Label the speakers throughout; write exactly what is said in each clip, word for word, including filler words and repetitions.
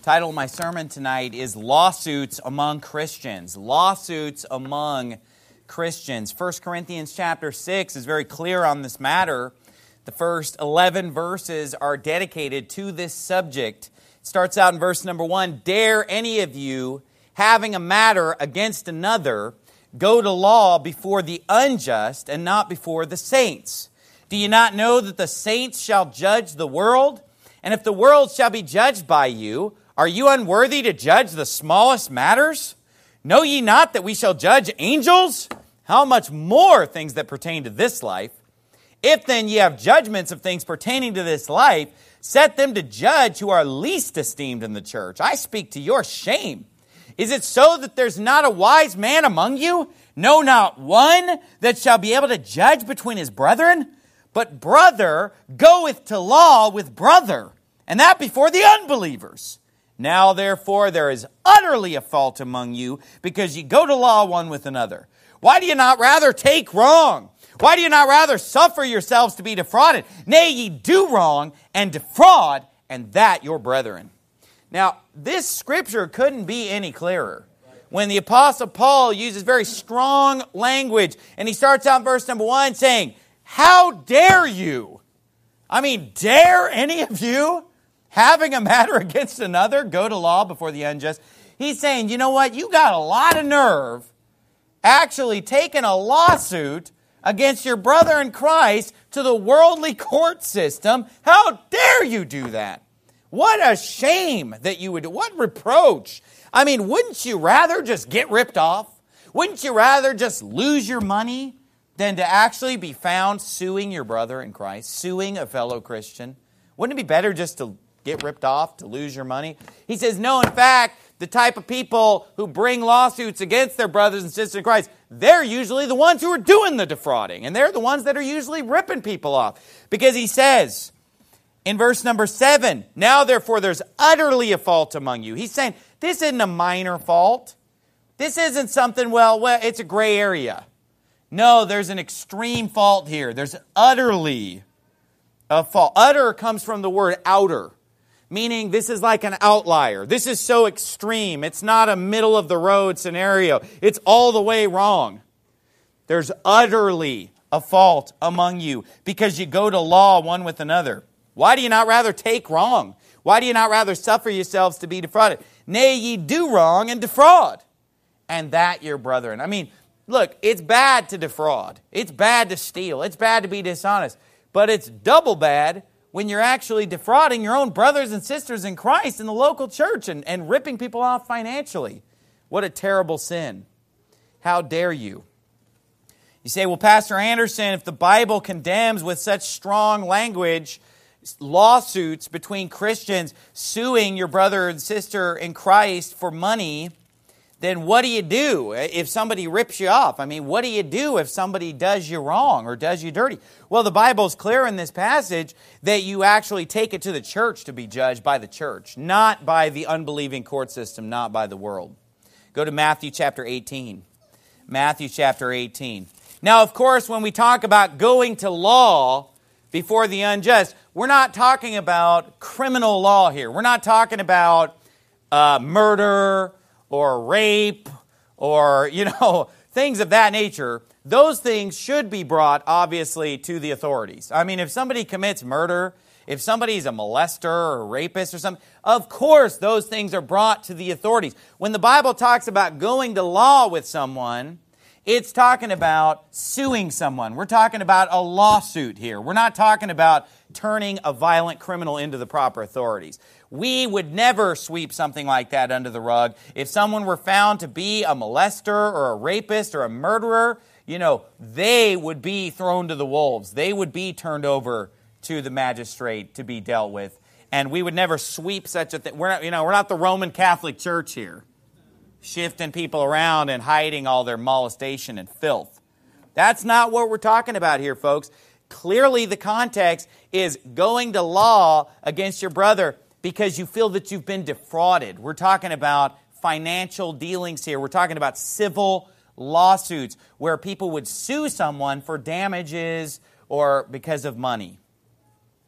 Speaker 1: Title of my sermon tonight is Lawsuits Among Christians. Lawsuits among Christians. First Corinthians chapter six is very clear on this matter. The first eleven verses are dedicated to this subject. It starts out in verse number one. Dare any of you, having a matter against another, go to law before the unjust and not before the saints? Do you not know that the saints shall judge the world? And if the world shall be judged by you, are you unworthy to judge the smallest matters? Know ye not that we shall judge angels? How much more things that pertain to this life? If then ye have judgments of things pertaining to this life, set them to judge who are least esteemed in the church. I speak to your shame. Is it so that there's not a wise man among you? No, not one that shall be able to judge between his brethren? But brother goeth to law with brother, and that before the unbelievers. Now, therefore, there is utterly a fault among you, because ye go to law one with another. Why do you not rather take wrong? Why do you not rather suffer yourselves to be defrauded? Nay, ye do wrong and defraud, and that your brethren. Now, this scripture couldn't be any clearer. When the Apostle Paul uses very strong language, and he starts out in verse number one saying, how dare you? I mean, dare any of you, having a matter against another, go to law before the unjust? He's saying, you know what? You got a lot of nerve actually taking a lawsuit against your brother in Christ to the worldly court system. How dare you do that? What a shame that you would do. What reproach. I mean, wouldn't you rather just get ripped off? Wouldn't you rather just lose your money than to actually be found suing your brother in Christ, suing a fellow Christian? Wouldn't it be better just to get ripped off, to lose your money? He says, no, in fact, the type of people who bring lawsuits against their brothers and sisters in Christ, they're usually the ones who are doing the defrauding, and they're the ones that are usually ripping people off. Because he says in verse number seven, now therefore there's utterly a fault among you. He's saying this isn't a minor fault. This isn't something, well, well, it's a gray area. No, there's an extreme fault here. There's utterly a fault. Utter comes from the word outer, meaning this is like an outlier. This is so extreme. It's not a middle-of-the-road scenario. It's all the way wrong. There's utterly a fault among you because you go to law one with another. Why do you not rather take wrong? Why do you not rather suffer yourselves to be defrauded? Nay, ye do wrong and defraud, and that your brethren. I mean, look, it's bad to defraud. It's bad to steal. It's bad to be dishonest. But it's double bad when you're actually defrauding your own brothers and sisters in Christ in the local church and, and ripping people off financially. What a terrible sin. How dare you? You say, well, Pastor Anderson, if the Bible condemns with such strong language lawsuits between Christians suing your brother and sister in Christ for money, then what do you do if somebody rips you off? I mean, what do you do if somebody does you wrong or does you dirty? Well, the Bible's clear in this passage that you actually take it to the church to be judged by the church, not by the unbelieving court system, not by the world. Go to Matthew chapter eighteen. Matthew chapter eighteen. Now, of course, when we talk about going to law before the unjust, we're not talking about criminal law here. We're not talking about uh, murder or rape, or, you know, things of that nature. Those things should be brought, obviously, to the authorities. I mean, if somebody commits murder, if somebody's a molester or a rapist or something, of course those things are brought to the authorities. When the Bible talks about going to law with someone, it's talking about suing someone. We're talking about a lawsuit here. We're not talking about turning a violent criminal into the proper authorities. We would never sweep something like that under the rug. If someone were found to be a molester or a rapist or a murderer, you know, they would be thrown to the wolves. They would be turned over to the magistrate to be dealt with. And we would never sweep such a thing. We're not, you know, we're not the Roman Catholic Church here, shifting people around and hiding all their molestation and filth. That's not what we're talking about here, folks. Clearly, the context is going to law against your brother because you feel that you've been defrauded. We're talking about financial dealings here. We're talking about civil lawsuits where people would sue someone for damages or because of money.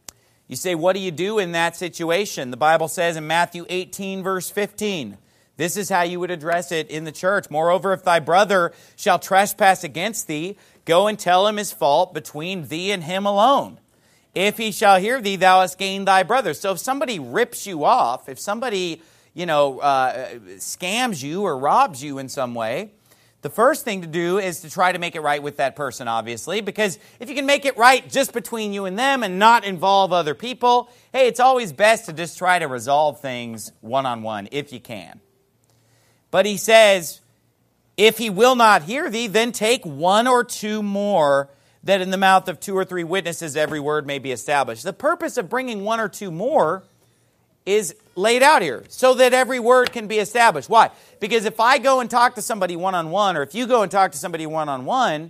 Speaker 1: You say, what do you do in that situation? The Bible says in Matthew eighteen, verse fifteen, this is how you would address it in the church. Moreover, if thy brother shall trespass against thee, go and tell him his fault between thee and him alone. If he shall hear thee, thou hast gained thy brother. So if somebody rips you off, if somebody, you know, uh, scams you or robs you in some way, the first thing to do is to try to make it right with that person, obviously, because if you can make it right just between you and them and not involve other people, hey, it's always best to just try to resolve things one-on-one if you can. But he says, if he will not hear thee, then take one or two more, that in the mouth of two or three witnesses every word may be established. The purpose of bringing one or two more is laid out here, so that every word can be established. Why? Because if I go and talk to somebody one-on-one, or if you go and talk to somebody one-on-one,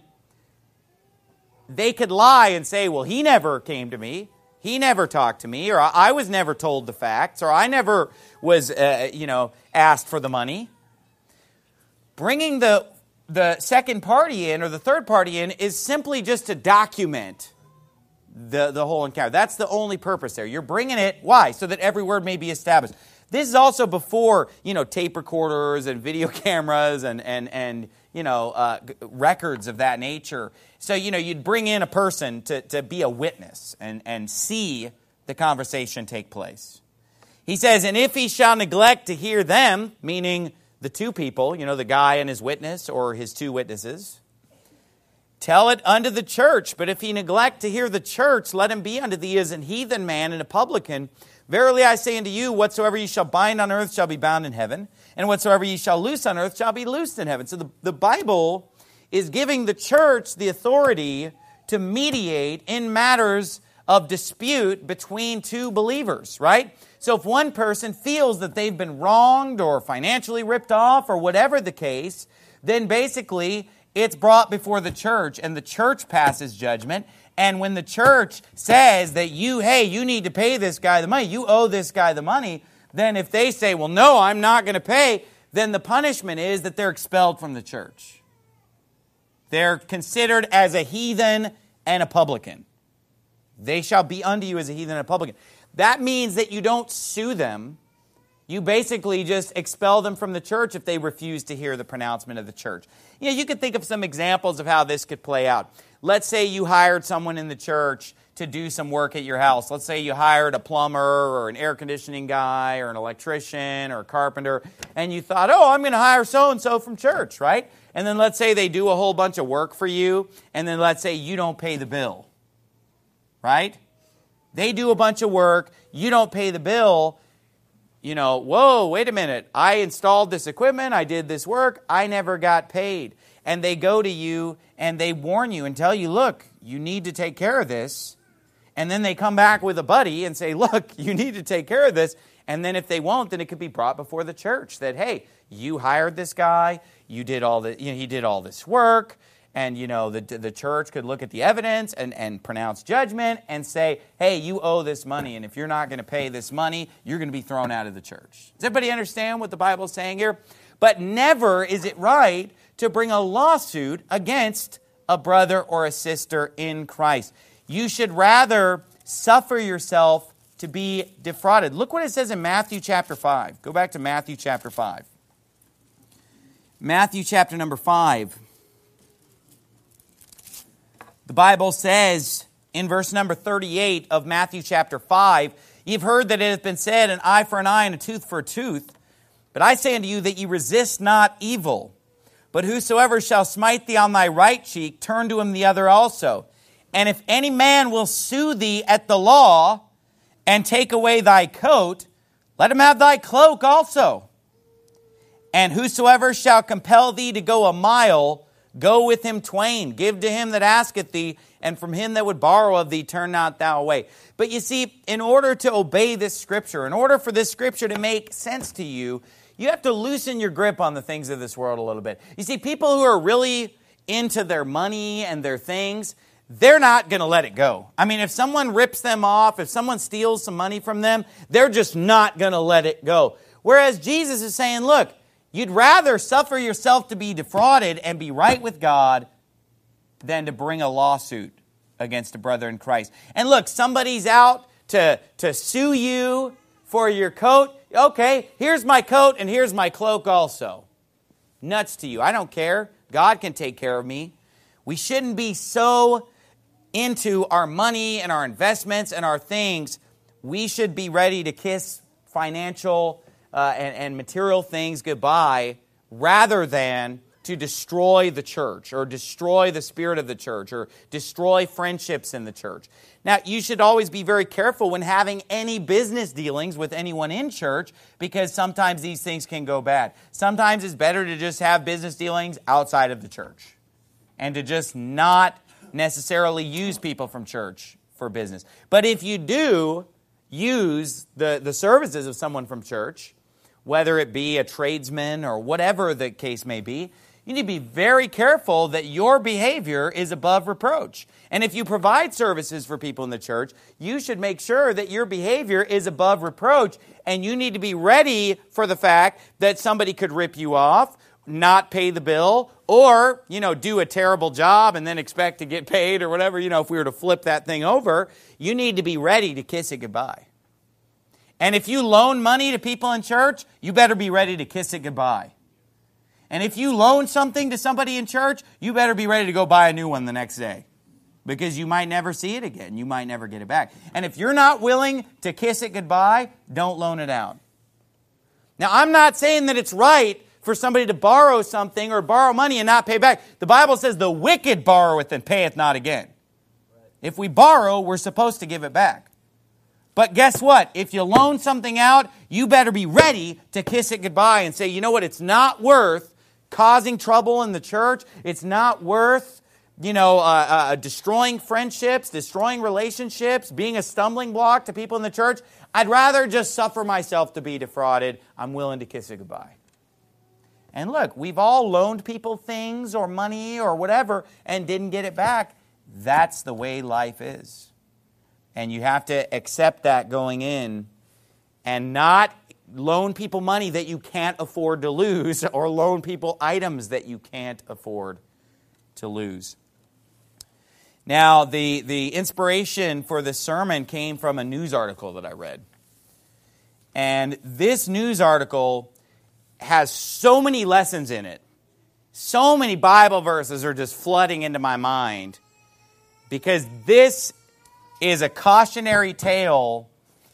Speaker 1: they could lie and say, well, he never came to me, he never talked to me, or I was never told the facts, or I never was, uh, you know, asked for the money. Bringing the, the second party in, or the third party in, is simply just to document the, the whole encounter. That's the only purpose there. You're bringing it, why? So that every word may be established. This is also before, you know, tape recorders and video cameras and, and, and you know, uh, records of that nature. So, you know, you'd bring in a person to, to be a witness and, and see the conversation take place. He says, and if he shall neglect to hear them, meaning the two people, you know, the guy and his witness or his two witnesses, tell it unto the church. But if he neglect to hear the church, let him be unto thee as an heathen man and a publican. Verily I say unto you, whatsoever ye shall bind on earth shall be bound in heaven, and whatsoever ye shall loose on earth shall be loosed in heaven. So the, the Bible is giving the church the authority to mediate in matters of dispute between two believers, right? So if one person feels that they've been wronged or financially ripped off or whatever the case, then basically it's brought before the church and the church passes judgment. And when the church says that you, hey, you need to pay this guy the money, you owe this guy the money, then if they say, well, no, I'm not going to pay, then the punishment is that they're expelled from the church. They're considered as a heathen and a publican. They shall be unto you as a heathen and a publican. That means that you don't sue them. You basically just expel them from the church if they refuse to hear the pronouncement of the church. You know, you could think of some examples of how this could play out. Let's say you hired someone in the church to do some work at your house. Let's say you hired a plumber or an air conditioning guy or an electrician or a carpenter, and you thought, oh, I'm going to hire so-and-so from church, right? And then let's say they do a whole bunch of work for you, and then let's say you don't pay the bill, right? They do a bunch of work, you don't pay the bill. You know, whoa, wait a minute. I installed this equipment, I did this work, I never got paid. And they go to you and they warn you and tell you, look, you need to take care of this. And then they come back with a buddy and say, look, you need to take care of this. And then if they won't, then it could be brought before the church that, hey, you hired this guy, you did all the, you know, he did all this work. And, you know, the, the church could look at the evidence and, and pronounce judgment and say, hey, you owe this money, and if you're not going to pay this money, you're going to be thrown out of the church. Does everybody understand what the Bible is saying here? But never is it right to bring a lawsuit against a brother or a sister in Christ. You should rather suffer yourself to be defrauded. Look what it says in Matthew chapter five. Go back to Matthew chapter five. Matthew chapter number five. The Bible says in verse number thirty-eight of Matthew chapter five, you've heard that it hath been said, an eye for an eye and a tooth for a tooth. But I say unto you that ye resist not evil. But whosoever shall smite thee on thy right cheek, turn to him the other also. And if any man will sue thee at the law, and take away thy coat, let him have thy cloak also. And whosoever shall compel thee to go a mile, go with him twain. Give to him that asketh thee, and from him that would borrow of thee, turn not thou away. But you see, in order to obey this scripture, in order for this scripture to make sense to you, you have to loosen your grip on the things of this world a little bit. You see, people who are really into their money and their things, they're not going to let it go. I mean, if someone rips them off, if someone steals some money from them, they're just not going to let it go. Whereas Jesus is saying, look, you'd rather suffer yourself to be defrauded and be right with God than to bring a lawsuit against a brother in Christ. And look, somebody's out to, to sue you for your coat. Okay, here's my coat and here's my cloak also. Nuts to you. I don't care. God can take care of me. We shouldn't be so into our money and our investments and our things. We should be ready to kiss financial uh, and, and material things goodbye rather than to destroy the church or destroy the spirit of the church or destroy friendships in the church. Now, you should always be very careful when having any business dealings with anyone in church because sometimes these things can go bad. Sometimes it's better to just have business dealings outside of the church and to just not necessarily use people from church for business. But if you do use the, the services of someone from church, whether it be a tradesman or whatever the case may be, you need to be very careful that your behavior is above reproach. And if you provide services for people in the church, you should make sure that your behavior is above reproach, and you need to be ready for the fact that somebody could rip you off, not pay the bill, or, you know, do a terrible job and then expect to get paid or whatever. You know, if we were to flip that thing over, you need to be ready to kiss it goodbye. And if you loan money to people in church, you better be ready to kiss it goodbye. And if you loan something to somebody in church, you better be ready to go buy a new one the next day. Because you might never see it again. You might never get it back. And if you're not willing to kiss it goodbye, don't loan it out. Now, I'm not saying that it's right for somebody to borrow something or borrow money and not pay back. The Bible says the wicked borroweth and payeth not again. If we borrow, we're supposed to give it back. But guess what? If you loan something out, you better be ready to kiss it goodbye and say, you know what, it's not worth causing trouble in the church. It's not worth, you know, uh, uh, destroying friendships, destroying relationships, being a stumbling block to people in the church. I'd rather just suffer myself to be defrauded. I'm willing to kiss it goodbye. And look, we've all loaned people things or money or whatever and didn't get it back. That's the way life is. And you have to accept that going in and not loan people money that you can't afford to lose or loan people items that you can't afford to lose. Now, the, the inspiration for this sermon came from a news article that I read. And this news article has so many lessons in it. So many Bible verses are just flooding into my mind because this is a cautionary tale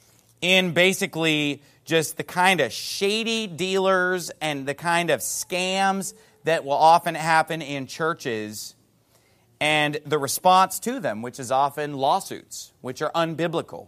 Speaker 1: in basically just the kind of shady dealers and the kind of scams that will often happen in churches and the response to them, which is often lawsuits, which are unbiblical.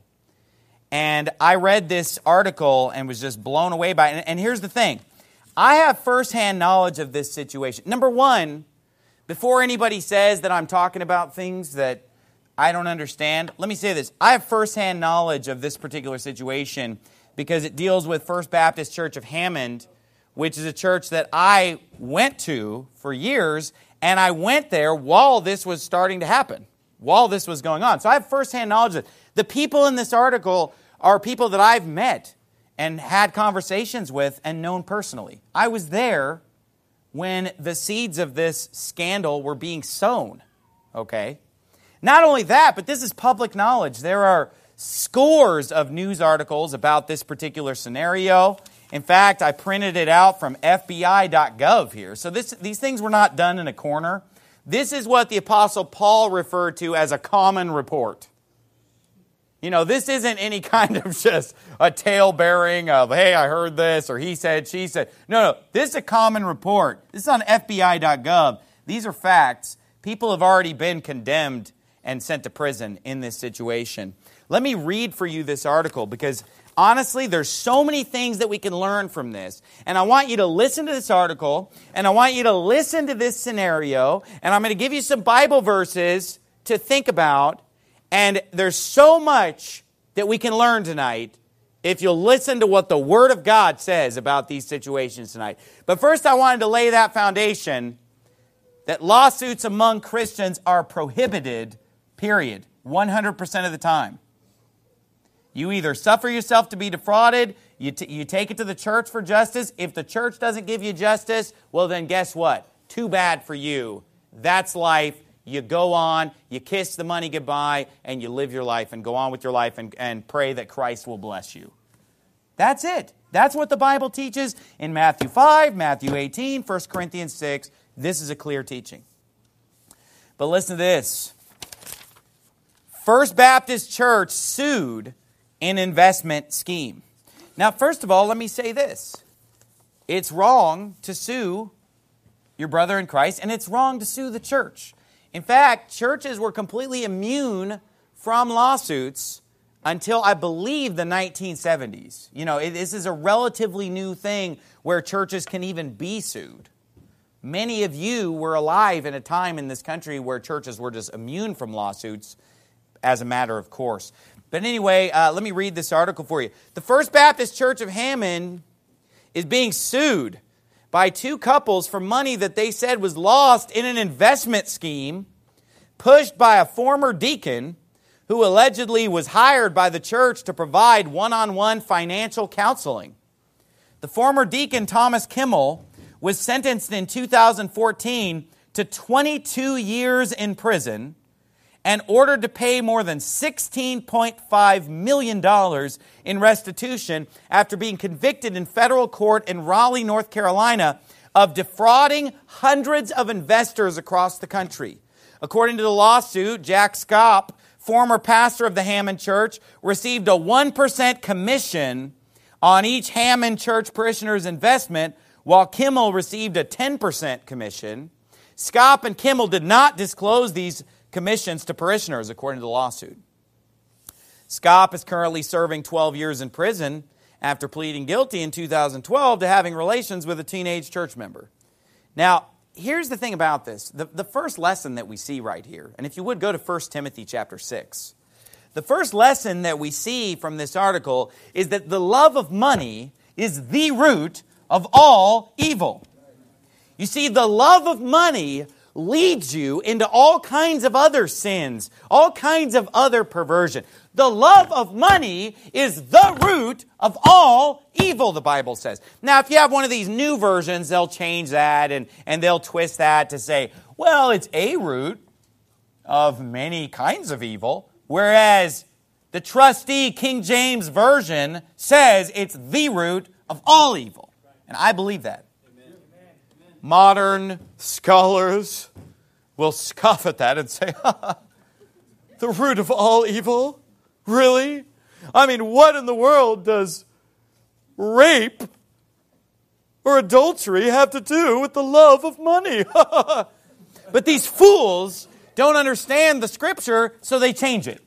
Speaker 1: And I read this article and was just blown away by it. And here's the thing. I have firsthand knowledge of this situation. Number one, before anybody says that I'm talking about things that I don't understand, let me say this. I have firsthand knowledge of this particular situation because it deals with First Baptist Church of Hammond, which is a church that I went to for years, and I went there while this was starting to happen, while this was going on. So I have firsthand knowledge of it. The people in this article are people that I've met and had conversations with and known personally. I was there when the seeds of this scandal were being sown, okay? Not only that, but this is public knowledge. There are scores of news articles about this particular scenario. In fact, I printed it out from F B I dot gov here. So this, these things were not done in a corner. This is what the Apostle Paul referred to as a common report. You know, this isn't any kind of just a tale bearing of, hey, I heard this, or he said, she said. No, no, this is a common report. This is on F B I dot gov. These are facts. People have already been condemned and sent to prison in this situation. Let me read for you this article because honestly, there's so many things that we can learn from this. And I want you to listen to this article, and I want you to listen to this scenario, and I'm going to give you some Bible verses to think about. And there's so much that we can learn tonight if you'll listen to what the Word of God says about these situations tonight. But first, I wanted to lay that foundation that lawsuits among Christians are prohibited, period, one hundred percent of the time. You either suffer yourself to be defrauded, you, t- you take it to the church for justice. If the church doesn't give you justice, well then guess what? Too bad for you. That's life. you go on, you kiss the money goodbye, and you live your life and go on with your life and, and pray that Christ will bless you. That's it. That's what the Bible teaches in Matthew five, Matthew eighteen, First Corinthians six. This is a clear teaching. But listen to this. First Baptist Church sued an investment scheme. Now, first of all, let me say this. It's wrong to sue your brother in Christ, and it's wrong to sue the church. In fact, churches were completely immune from lawsuits until, I believe, the nineteen seventies. You know, it, this is a relatively new thing where churches can even be sued. Many of you were alive in a time in this country where churches were just immune from lawsuits as a matter of course. But anyway, uh, let me read this article for you. The First Baptist Church of Hammond is being sued by two couples for money that they said was lost in an investment scheme pushed by a former deacon who allegedly was hired by the church to provide one-on-one financial counseling. The former deacon, Thomas Kimmel, was sentenced in two thousand fourteen to twenty-two years in prison and ordered to pay more than sixteen point five million dollars in restitution after being convicted in federal court in Raleigh, North Carolina, of defrauding hundreds of investors across the country. According to the lawsuit, Jack Scopp, former pastor of the Hammond Church, received a one percent commission on each Hammond Church parishioner's investment, while Kimmel received a ten percent commission. Scopp and Kimmel did not disclose these commissions to parishioners, according to the lawsuit. Scopp is currently serving twelve years in prison after pleading guilty in two thousand twelve to having relations with a teenage church member. Now, here's the thing about this. The, the first lesson that we see right here, and if you would go to First Timothy chapter six. The first lesson that we see from this article is that the love of money is the root of all evil. You see, the love of money leads you into all kinds of other sins, all kinds of other perversion. The love of money is the root of all evil, the Bible says. Now, if you have one of these new versions, they'll change that and, and they'll twist that to say, well, it's a root of many kinds of evil, whereas the trusty King James Version says it's the root of all evil. And I believe that. Modern scholars will scoff at that and say, the root of all evil? Really? I mean, what in the world does rape or adultery have to do with the love of money? But these fools don't understand the Scripture, so they change it.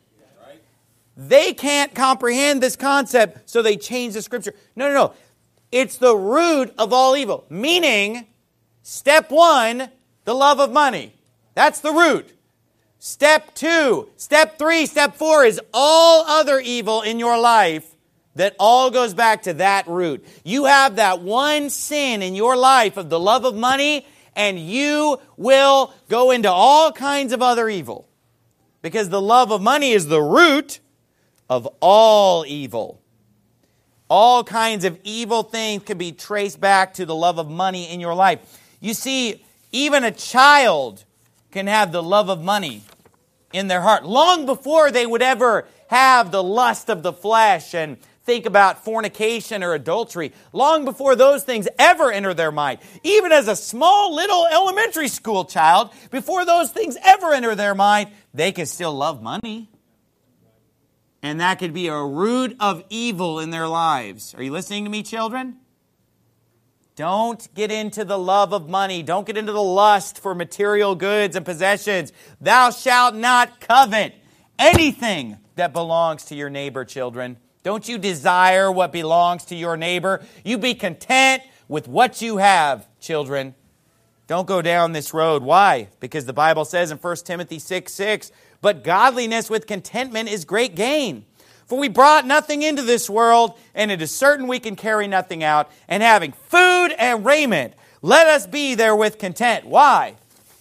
Speaker 1: They can't comprehend this concept, so they change the Scripture. No, no, no. It's the root of all evil. Meaning, step one, the love of money. That's the root. Step two, step three, step four is all other evil in your life that all goes back to that root. You have that one sin in your life of the love of money, and you will go into all kinds of other evil. Because the love of money is the root of all evil. All kinds of evil things can be traced back to the love of money in your life. You see, even a child can have the love of money in their heart long before they would ever have the lust of the flesh and think about fornication or adultery. Long before those things ever enter their mind. Even as a small little elementary school child, before those things ever enter their mind, they can still love money. And that could be a root of evil in their lives. Are you listening to me, children? Don't get into the love of money. Don't get into the lust for material goods and possessions. Thou shalt not covet anything that belongs to your neighbor, children. Don't you desire what belongs to your neighbor? You be content with what you have, children. Don't go down this road. Why? Because the Bible says in First Timothy six six, but godliness with contentment is great gain. For we brought nothing into this world, and it is certain we can carry nothing out. And having food and raiment, let us be therewith content. Why?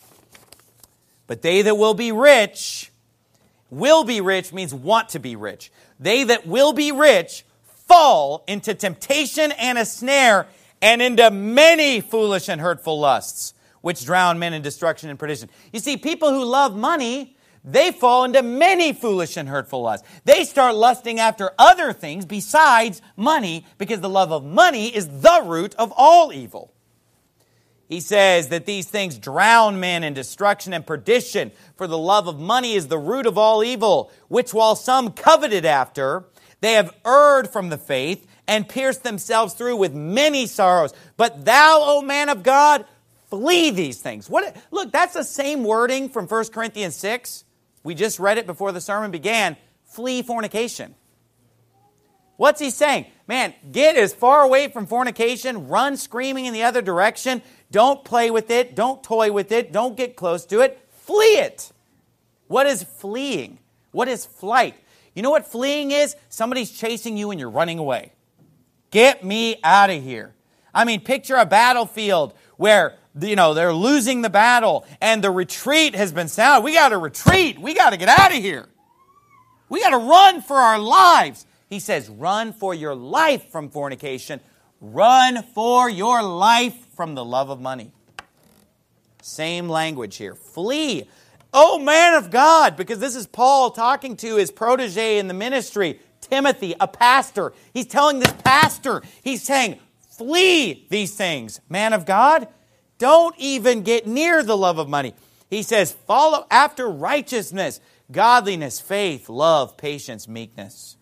Speaker 1: But they that will be rich, will be rich means want to be rich. They that will be rich fall into temptation and a snare, and into many foolish and hurtful lusts, which drown men in destruction and perdition. You see, people who love money, they fall into many foolish and hurtful lusts. They start lusting after other things besides money, because the love of money is the root of all evil. He says that these things drown men in destruction and perdition, for the love of money is the root of all evil, which while some coveted after, they have erred from the faith and pierced themselves through with many sorrows. But thou, O man of God, flee these things. What? Look, that's the same wording from First Corinthians six. We just read it before the sermon began. Flee fornication. What's he saying? Man, get as far away from fornication. Run screaming in the other direction. Don't play with it. Don't toy with it. Don't get close to it. Flee it. What is fleeing? What is flight? You know what fleeing is? Somebody's chasing you and you're running away. Get me out of here. I mean, picture a battlefield where, you know, they're losing the battle and the retreat has been sounded. We got to retreat. We got to get out of here. We got to run for our lives. He says, run for your life from fornication. Run for your life from the love of money. Same language here. Flee. Oh, man of God, because this is Paul talking to his protege in the ministry, Timothy, a pastor. He's telling this pastor, he's saying, flee these things. Man of God, don't even get near the love of money. He says, follow after righteousness, godliness, faith, love, patience, meekness.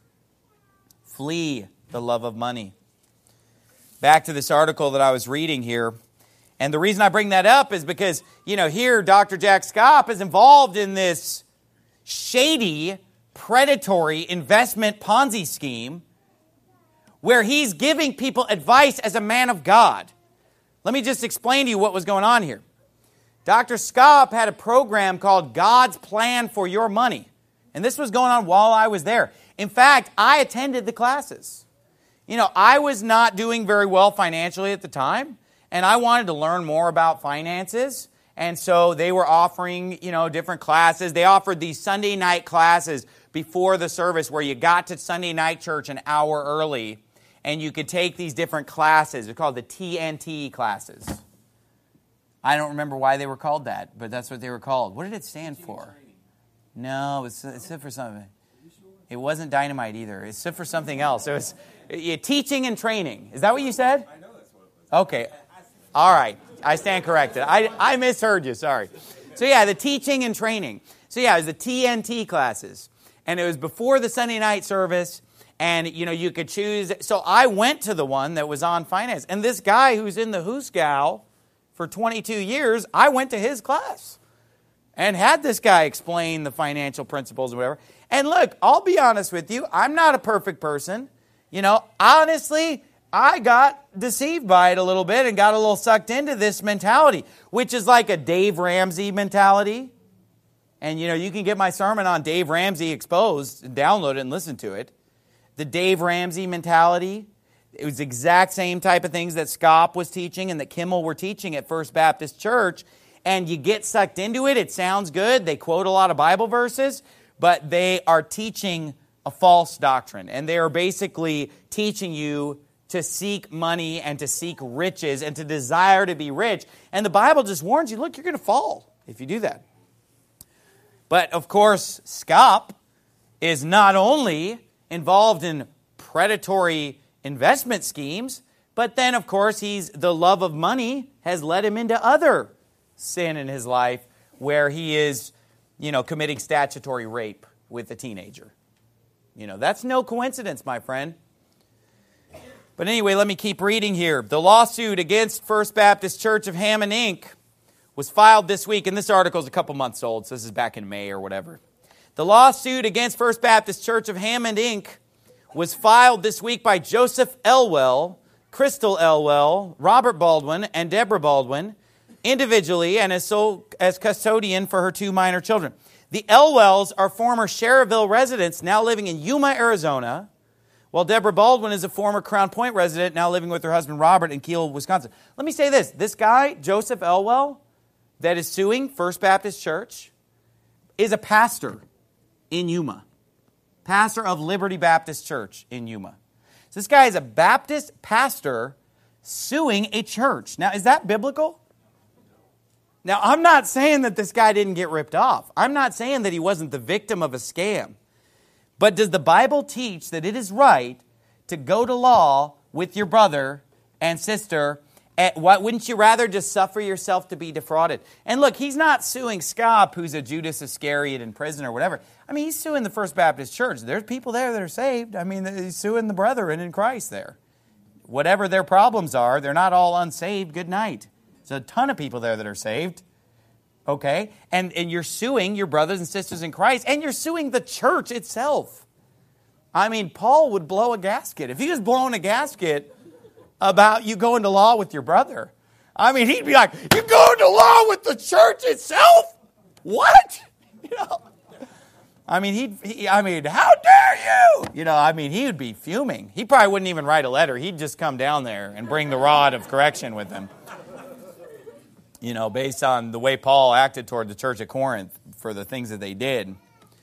Speaker 1: Flee the love of money. Back to this article that I was reading here. And the reason I bring that up is because, you know, here Doctor Jack Schaap is involved in this shady, predatory investment Ponzi scheme where he's giving people advice as a man of God. Let me just explain to you what was going on here. Doctor Schaap had a program called God's Plan for Your Money. And this was going on while I was there. In fact, I attended the classes. You know, I was not doing very well financially at the time. And I wanted to learn more about finances. And so they were offering, you know, different classes. They offered these Sunday night classes before the service where you got to Sunday night church an hour early. And you could take these different classes. They're called the T N T classes. I don't remember why they were called that, but that's what they were called. What did it stand for? No, it stood for something. It wasn't dynamite either. It stood for something else. It was yeah, teaching and training. Is that what you said? I know that's what it was. Okay. All right. I stand corrected. I, I misheard you. Sorry. So yeah, the teaching and training. So yeah, it was the T N T classes. And it was before the Sunday night service. And, you know, you could choose. So I went to the one that was on finance. And this guy who's in the Hooskow for twenty-two years, I went to his class. And had this guy explain the financial principles or whatever. And look, I'll be honest with you. I'm not a perfect person. You know, honestly, I got deceived by it a little bit and got a little sucked into this mentality, which is like a Dave Ramsey mentality. And, you know, you can get my sermon on Dave Ramsey Exposed and download it and listen to it. The Dave Ramsey mentality. It was the exact same type of things that Schaap was teaching and that Kimmel were teaching at First Baptist Church. And you get sucked into it. It sounds good. They quote a lot of Bible verses, but they are teaching a false doctrine. And they are basically teaching you to seek money and to seek riches and to desire to be rich. And the Bible just warns you, look, you're going to fall if you do that. But of course, Schaap is not only involved in predatory investment schemes, but then of course he's the love of money has led him into other sin in his life where he is, you know, committing statutory rape with a teenager. You know, that's no coincidence, my friend. But anyway, let me keep reading here. The lawsuit against First Baptist Church of Hammond, Incorporated was filed this week, and this article is a couple months old, so this is back in May or whatever. The lawsuit against First Baptist Church of Hammond, Incorporated was filed this week by Joseph Elwell, Crystal Elwell, Robert Baldwin, and Deborah Baldwin, individually and as, so, as custodian for her two minor children. The Elwells are former Cherville residents now living in Yuma, Arizona, while Deborah Baldwin is a former Crown Point resident now living with her husband Robert in Kiel, Wisconsin. Let me say this. This guy, Joseph Elwell, that is suing First Baptist Church, is a pastor in Yuma. Pastor of Liberty Baptist Church in Yuma. So this guy is a Baptist pastor suing a church. Now, is that biblical? Now, I'm not saying that this guy didn't get ripped off. I'm not saying that he wasn't the victim of a scam. But does the Bible teach that it is right to go to law with your brother and sister? And what, wouldn't you rather just suffer yourself to be defrauded? And look, he's not suing Scop, who's a Judas Iscariot in prison or whatever. I mean, he's suing the First Baptist Church. There's people there that are saved. I mean, he's suing the brethren in Christ there. Whatever their problems are, they're not all unsaved. Good night. There's a ton of people there that are saved. Okay? And, and you're suing your brothers and sisters in Christ, and you're suing the church itself. I mean, Paul would blow a gasket. If he was blowing a gasket about you going to law with your brother, I mean, he'd be like, you going to law with the church itself? What? You know? I mean, he'd, he, I mean, how dare you? You know, I mean, he would be fuming. He probably wouldn't even write a letter. He'd just come down there and bring the rod of correction with him. You know, based on the way Paul acted toward the church at Corinth for the things that they did.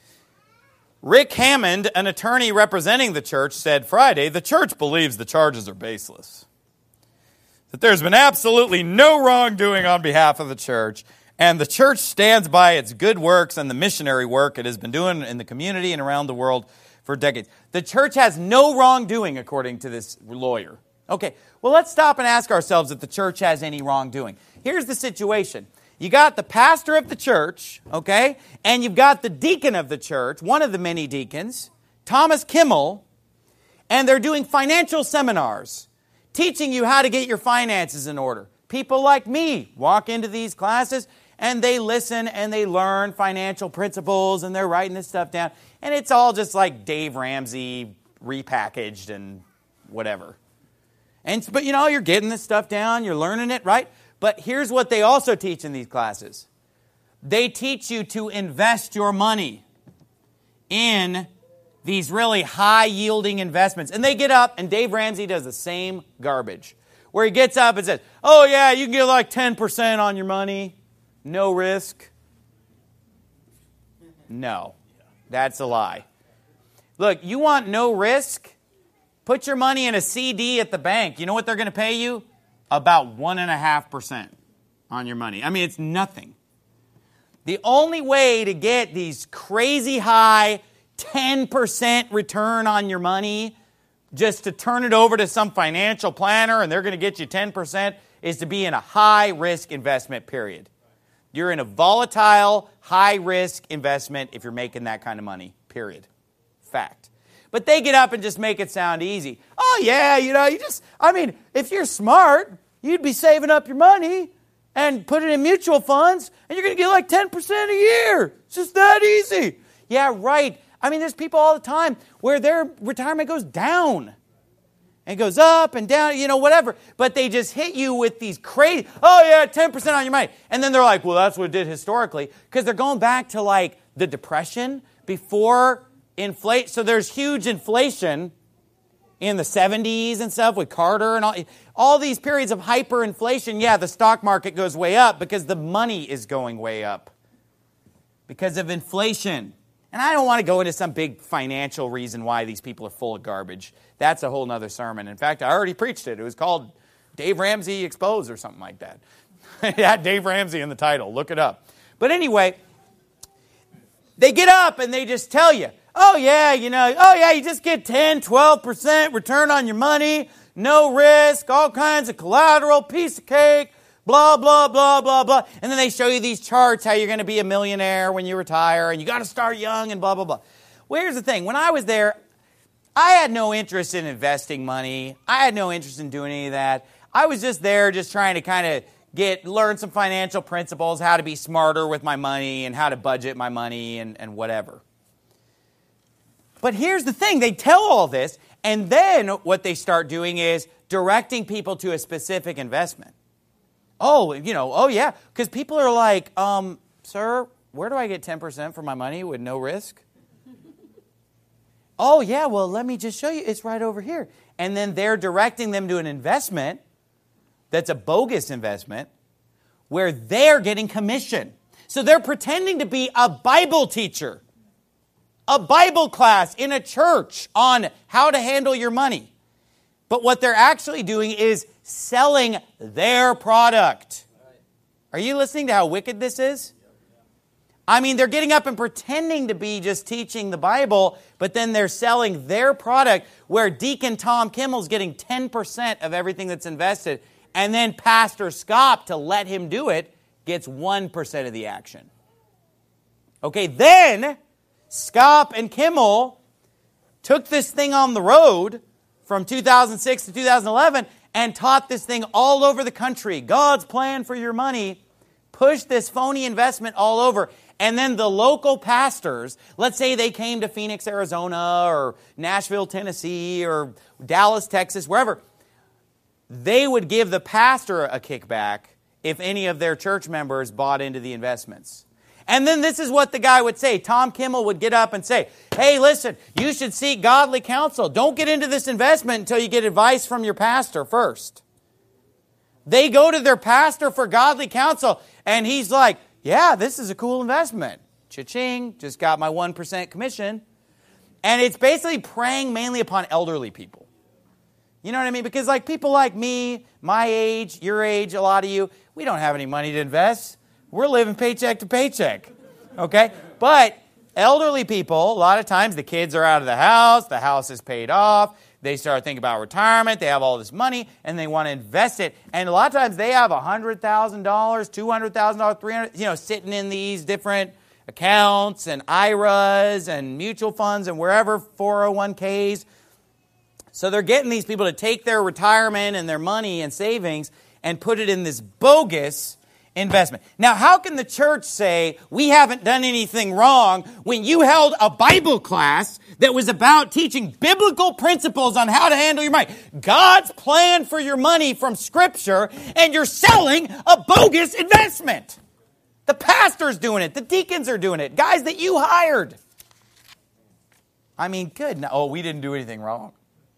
Speaker 1: Rick Hammond, an attorney representing the church, said Friday, the church believes the charges are baseless. That there's been absolutely no wrongdoing on behalf of the church, and the church stands by its good works and the missionary work it has been doing in the community and around the world for decades. The church has no wrongdoing, according to this lawyer. Okay, well, let's stop and ask ourselves if the church has any wrongdoing. Here's the situation. You got the pastor of the church, okay, and you've got the deacon of the church, one of the many deacons, Thomas Kimmel, and they're doing financial seminars, teaching you how to get your finances in order. People like me walk into these classes, and they listen, and they learn financial principles, and they're writing this stuff down, and it's all just like Dave Ramsey repackaged and whatever. And but you know, you're getting this stuff down, you're learning it, right? But here's what they also teach in these classes. They teach you to invest your money in these really high-yielding investments. And they get up, and Dave Ramsey does the same garbage, where he gets up and says, oh yeah, you can get like ten percent on your money, no risk. No, that's a lie. Look, you want no risk? Put your money in a C D at the bank. You know what they're going to pay you? About one point five percent on your money. I mean, it's nothing. The only way to get these crazy high ten percent return on your money, just to turn it over to some financial planner and they're going to get you ten percent, is to be in a high-risk investment, period. You're in a volatile, high-risk investment if you're making that kind of money, period. Fact. But they get up and just make it sound easy. Oh, yeah, you know, you just, I mean, if you're smart, you'd be saving up your money and put it in mutual funds, and you're going to get like ten percent a year. It's just that easy. Yeah, right. I mean, there's people all the time where their retirement goes down. And it goes up and down, you know, whatever. But they just hit you with these crazy, oh, yeah, ten percent on your money. And then they're like, well, that's what it did historically. Because they're going back to like the Depression before inflate. So there's huge inflation in the seventies and stuff with Carter and all, all these periods of hyperinflation. Yeah, the stock market goes way up because the money is going way up because of inflation. And I don't want to go into some big financial reason why these people are full of garbage. That's a whole nother sermon. In fact, I already preached it. It was called Dave Ramsey Exposed or something like that. It had Dave Ramsey in the title. Look it up. But anyway, they get up and they just tell you, oh, yeah, you know, oh, yeah, you just get ten, twelve percent return on your money, no risk, all kinds of collateral, piece of cake, blah, blah, blah, blah, blah. And then they show you these charts, how you're going to be a millionaire when you retire, and you got to start young and blah, blah, blah. Well, here's the thing. When I was there, I had no interest in investing money. I had no interest in doing any of that. I was just there just trying to kind of get learn some financial principles, how to be smarter with my money and how to budget my money and, and whatever. But here's the thing. They tell all this, and then what they start doing is directing people to a specific investment. Oh, you know, oh, yeah. Because people are like, um, sir, where do I get ten percent for my money with no risk? Oh, yeah, well, let me just show you. It's right over here. And then they're directing them to an investment that's a bogus investment where they're getting commission. So they're pretending to be a Bible teacher. A Bible class in a church on how to handle your money. But what they're actually doing is selling their product. Are you listening to how wicked this is? I mean, they're getting up and pretending to be just teaching the Bible, but then they're selling their product where Deacon Tom Kimmel's getting ten percent of everything that's invested, and then Pastor Scott, to let him do it, gets one percent of the action. Okay, then Scott and Kimmel took this thing on the road from two thousand six to two thousand eleven and taught this thing all over the country. God's plan for your money. Pushed this phony investment all over. And then the local pastors, let's say they came to Phoenix, Arizona, or Nashville, Tennessee, or Dallas, Texas, wherever, they would give the pastor a kickback if any of their church members bought into the investments. And then this is what the guy would say. Tom Kimmel would get up and say, hey, listen, you should seek godly counsel. Don't get into this investment until you get advice from your pastor first. They go to their pastor for godly counsel, and he's like, yeah, this is a cool investment. Cha-ching, just got my one percent commission. And it's basically preying mainly upon elderly people. You know what I mean? Because like people like me, my age, your age, a lot of you, we don't have any money to invest. We're living paycheck to paycheck. Okay? But elderly people, a lot of times the kids are out of the house, the house is paid off, they start thinking about retirement, they have all this money, and they want to invest it. And a lot of times they have one hundred thousand dollars, two hundred thousand dollars, three hundred thousand dollars, you know, sitting in these different accounts and I R As and mutual funds and wherever, four oh one k's. So they're getting these people to take their retirement and their money and savings and put it in this bogus investment. Now, how can the church say we haven't done anything wrong when you held a Bible class that was about teaching biblical principles on how to handle your money? God's plan for your money from Scripture, and you're selling a bogus investment. The pastor's doing it. The deacons are doing it. Guys that you hired. I mean, good. Oh, we didn't do anything wrong.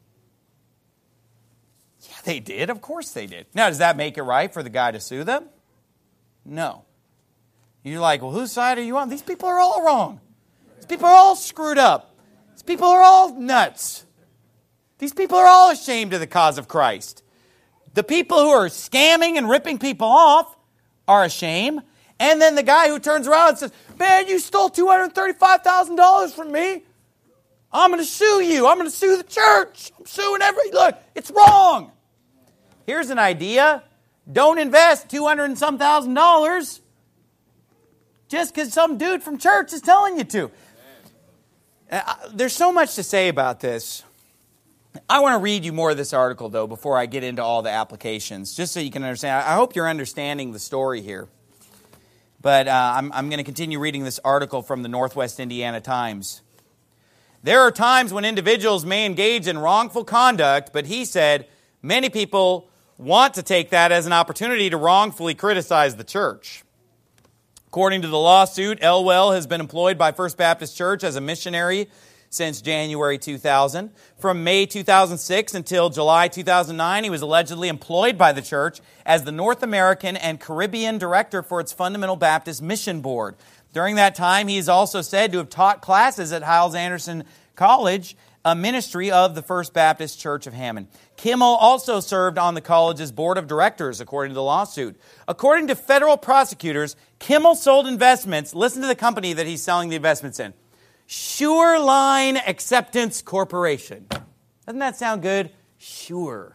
Speaker 1: Yeah, they did. Of course they did. Now, does that make it right for the guy to sue them? No. You're like, well, whose side are you on? These people are all wrong. These people are all screwed up. These people are all nuts. These people are all ashamed of the cause of Christ. The people who are scamming and ripping people off are ashamed. And then the guy who turns around and says, man, you stole two hundred thirty-five thousand dollars from me. I'm going to sue you. I'm going to sue the church. I'm suing every... Look, it's wrong. Here's an idea. Don't invest two hundred and some thousand dollars just because some dude from church is telling you to. Uh, there's so much to say about this. I want to read you more of this article, though, before I get into all the applications, just so you can understand. I hope you're understanding the story here. But uh, I'm, I'm going to continue reading this article from the Northwest Indiana Times. There are times when individuals may engage in wrongful conduct, but he said many people want to take that as an opportunity to wrongfully criticize the church. According to the lawsuit, Elwell has been employed by First Baptist Church as a missionary since January two thousand. From May two thousand six until July two thousand nine, he was allegedly employed by the church as the North American and Caribbean director for its Fundamental Baptist Mission Board. During that time, he is also said to have taught classes at Hyles-Anderson College, a ministry of the First Baptist Church of Hammond. Kimmel also served on the college's board of directors, according to the lawsuit. According to federal prosecutors, Kimmel sold investments. Listen to the company that he's selling the investments in. Shoreline Acceptance Corporation. Doesn't that sound good? Sure.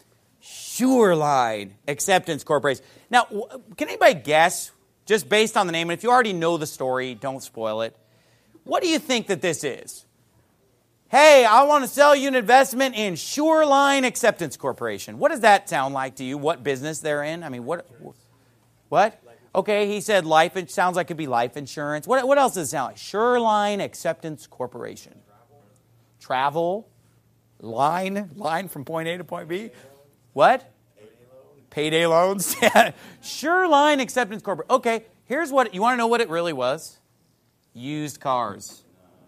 Speaker 1: Shoreline Acceptance Corporation. Now, can anybody guess, just based on the name, and if you already know the story, don't spoil it, what do you think that this is? Hey, I want to sell you an investment in Shoreline Acceptance Corporation. What does that sound like to you? What business they're in? I mean, what? What? Okay, he said life. It sounds like it could be life insurance. What, what else does it sound like? Shoreline Acceptance Corporation. Travel. Line. Line from point A to point B. What? Payday loans. Yeah. Shoreline Acceptance Corporation. Okay, here's what, you want to know what it really was? Used cars.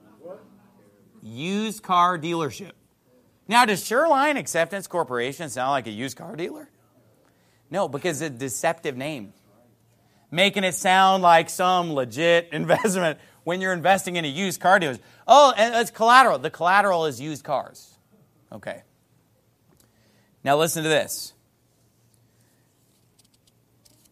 Speaker 1: Used car dealership. Now, does Shoreline Acceptance Corporation sound like a used car dealer? No, because it's a deceptive name. Making it sound like some legit investment when you're investing in a used car dealer. Oh, and it's collateral. The collateral is used cars. Okay. Now listen to this.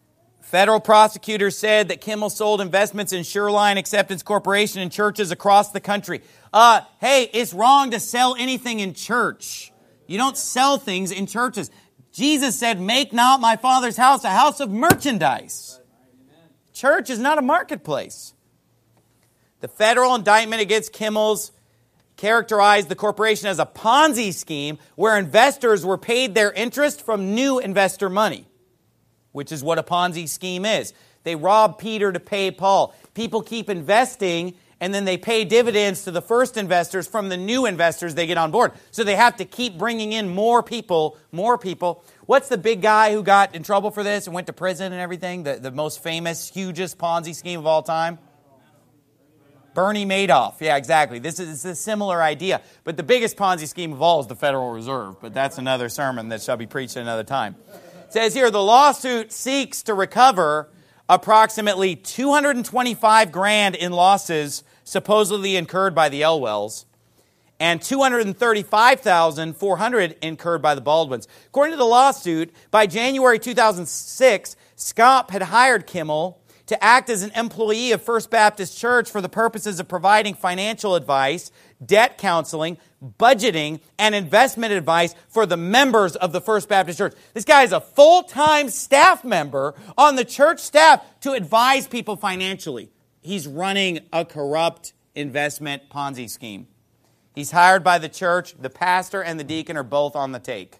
Speaker 1: Federal prosecutors said that Kimmel sold investments in Shoreline Acceptance Corporation and churches across the country. Uh, hey, it's wrong to sell anything in church. You don't sell things in churches. Jesus said, make not my Father's house a house of merchandise. Church is not a marketplace. The federal indictment against Kimmel's characterized the corporation as a Ponzi scheme where investors were paid their interest from new investor money, which is what a Ponzi scheme is. They rob Peter to pay Paul. People keep investing, and then they pay dividends to the first investors from the new investors they get on board. So they have to keep bringing in more people, more people. What's the big guy who got in trouble for this and went to prison and everything? The, the most famous, hugest Ponzi scheme of all time? Bernie Madoff. Yeah, exactly. This is a similar idea. But the biggest Ponzi scheme of all is the Federal Reserve. But that's another sermon that shall be preached at another time. It says here, the lawsuit seeks to recover approximately two hundred twenty-five grand in losses supposedly incurred by the Elwells and two hundred thirty-five thousand four hundred incurred by the Baldwins. According to the lawsuit, by January two thousand six, Scop had hired Kimmel to act as an employee of First Baptist Church for the purposes of providing financial advice, debt counseling, budgeting, and investment advice for the members of the First Baptist Church. This guy is a full-time staff member on the church staff to advise people financially. He's running a corrupt investment Ponzi scheme. He's hired by the church. The pastor and the deacon are both on the take.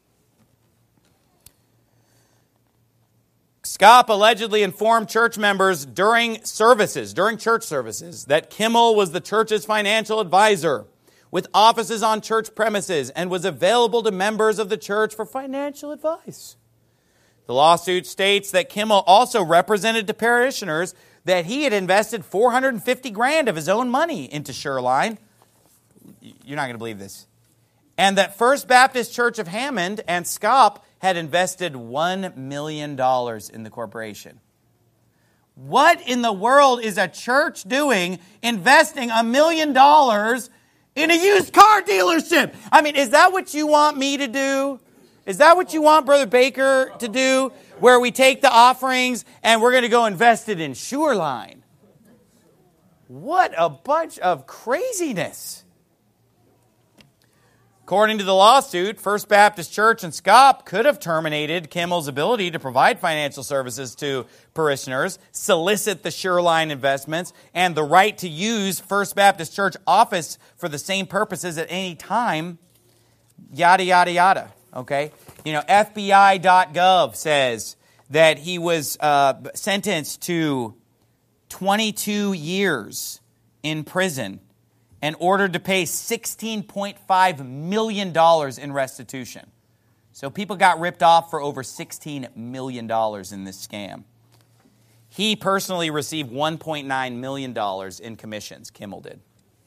Speaker 1: Scop allegedly informed church members during services, during church services, that Kimmel was the church's financial advisor with offices on church premises and was available to members of the church for financial advice. The lawsuit states that Kimmel also represented to parishioners that he had invested four hundred fifty grand of his own money into Shoreline. You're not going to believe this. And that First Baptist Church of Hammond and Scop had invested one million dollars in the corporation. What in the world is a church doing investing a million dollars in a used car dealership? I mean, is that what you want me to do? Is that what you want Brother Baker to do? Where we take the offerings and we're going to go invest it in Shoreline. What a bunch of craziness. According to the lawsuit, First Baptist Church and Scop could have terminated Kimmel's ability to provide financial services to parishioners, solicit the Shoreline investments, and the right to use First Baptist Church office for the same purposes at any time, yada, yada, yada. Okay? You know, F B I dot gov says that he was uh, sentenced to twenty-two years in prison and ordered to pay sixteen point five million dollars in restitution. So people got ripped off for over sixteen million dollars in this scam. He personally received one point nine million dollars in commissions. Kimmel did.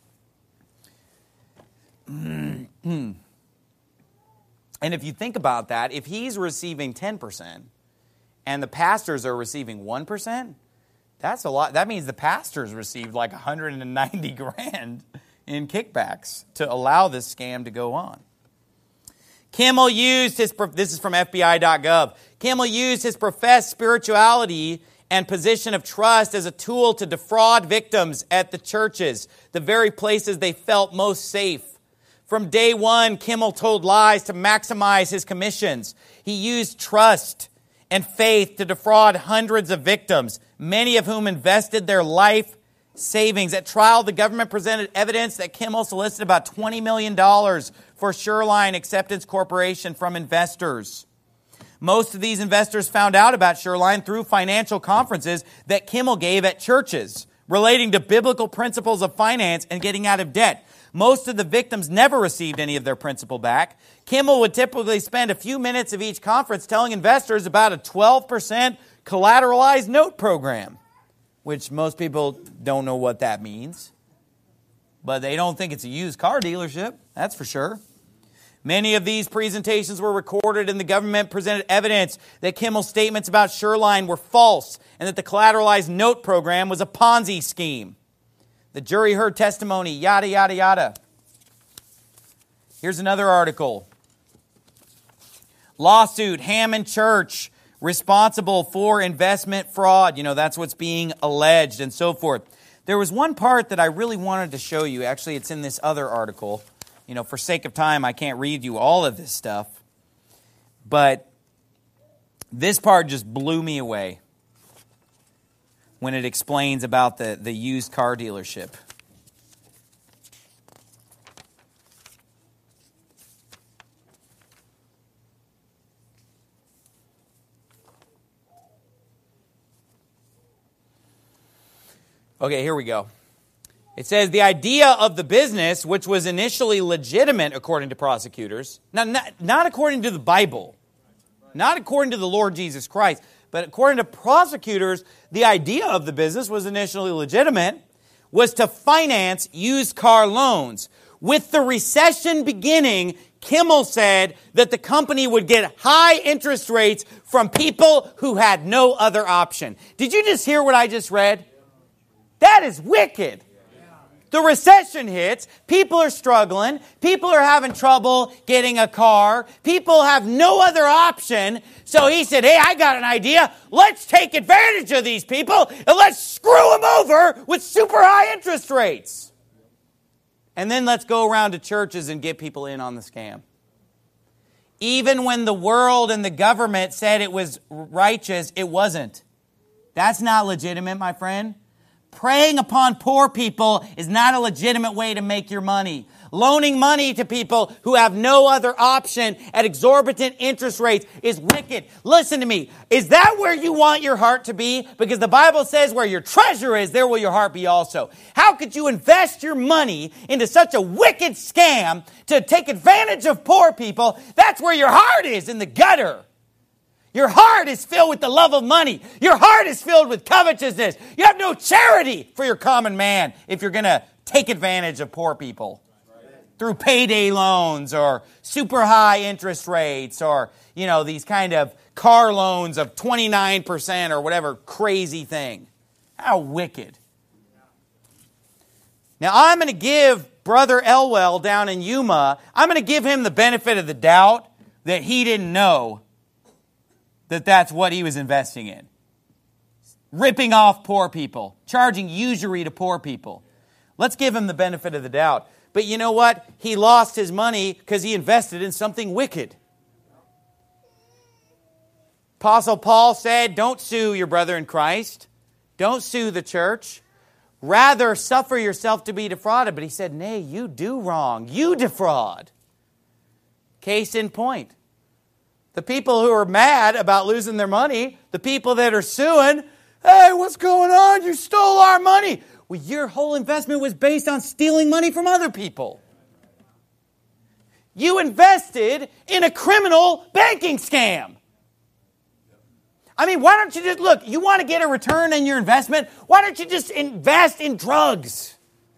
Speaker 1: And if you think about that, if he's receiving ten percent and the pastors are receiving one percent, that's a lot. That means the pastors received like one hundred ninety grand in kickbacks to allow this scam to go on. Kimmel used his, this is from F B I dot gov, Kimmel used his professed spirituality and position of trust as a tool to defraud victims at the churches, the very places they felt most safe. From day one, Kimmel told lies to maximize his commissions. He used trust and faith to defraud hundreds of victims, many of whom invested their life savings. At trial, the government presented evidence that Kimmel solicited about twenty million dollars for Shoreline Acceptance Corporation from investors. Most of these investors found out about Shoreline through financial conferences that Kimmel gave at churches relating to biblical principles of finance and getting out of debt. Most of the victims never received any of their principal back. Kimmel would typically spend a few minutes of each conference telling investors about a twelve percent collateralized note program, which most people don't know what that means. But they don't think it's a used car dealership, that's for sure. Many of these presentations were recorded, and the government presented evidence that Kimmel's statements about Shoreline were false and that the collateralized note program was a Ponzi scheme. The jury heard testimony, yada, yada, yada. Here's another article. Lawsuit, Hammond Church responsible for investment fraud. You know, that's what's being alleged and so forth. There was one part that I really wanted to show you. Actually, it's in this other article. You know, for sake of time, I can't read you all of this stuff. But this part just blew me away when it explains about the, the used car dealership. Okay, here we go. It says, the idea of the business, which was initially legitimate according to prosecutors, now, not, not according to the Bible, not according to the Lord Jesus Christ, but according to prosecutors, the idea of the business was initially legitimate, was to finance used car loans. With the recession beginning, Kimmel said that the company would get high interest rates from people who had no other option. Did you just hear what I just read? That is wicked. The recession hits, people are struggling, people are having trouble getting a car, people have no other option. So he said, hey, I got an idea. Let's take advantage of these people and let's screw them over with super high interest rates. And then let's go around to churches and get people in on the scam. Even when the world and the government said it was righteous, it wasn't. That's not legitimate, my friend. Preying upon poor people is not a legitimate way to make your money. Loaning money to people who have no other option at exorbitant interest rates is wicked. Listen to me. Is that where you want your heart to be? Because the Bible says where your treasure is, there will your heart be also. How could you invest your money into such a wicked scam to take advantage of poor people? That's where your heart is, in the gutter. Your heart is filled with the love of money. Your heart is filled with covetousness. You have no charity for your common man if you're going to take advantage of poor people through payday loans or super high interest rates or, you know, these kind of car loans of twenty-nine percent or whatever crazy thing. How wicked. Now, I'm going to give Brother Elwell down in Yuma, I'm going to give him the benefit of the doubt that he didn't know that that's what he was investing in. Ripping off poor people. Charging usury to poor people. Let's give him the benefit of the doubt. But you know what? He lost his money because he invested in something wicked. Apostle Paul said, don't sue your brother in Christ. Don't sue the church. Rather, suffer yourself to be defrauded. But he said, nay, you do wrong. You defraud. Case in point. The people who are mad about losing their money, the people that are suing, hey, what's going on? You stole our money. Well, your whole investment was based on stealing money from other people. You invested in a criminal banking scam. I mean, why don't you just, look, you want to get a return on your investment? Why don't you just invest in drugs?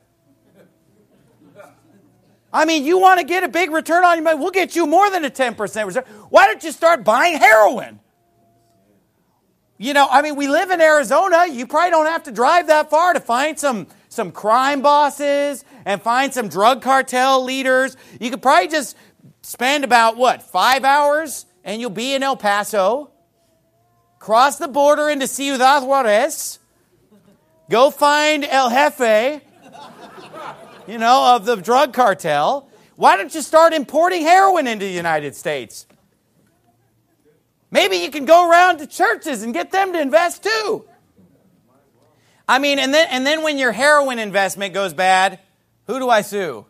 Speaker 1: I mean, you want to get a big return on your money? We'll get you more than a ten percent return. Why don't you start buying heroin? You know, I mean, we live in Arizona. You probably don't have to drive that far to find some, some crime bosses and find some drug cartel leaders. You could probably just spend about, what, five hours and you'll be in El Paso. Cross the border into Ciudad Juarez. Go find El Jefe, you know, of the drug cartel. Why don't you start importing heroin into the United States? Maybe you can go around to churches and get them to invest too. I mean, and then and then when your heroin investment goes bad, who do I sue?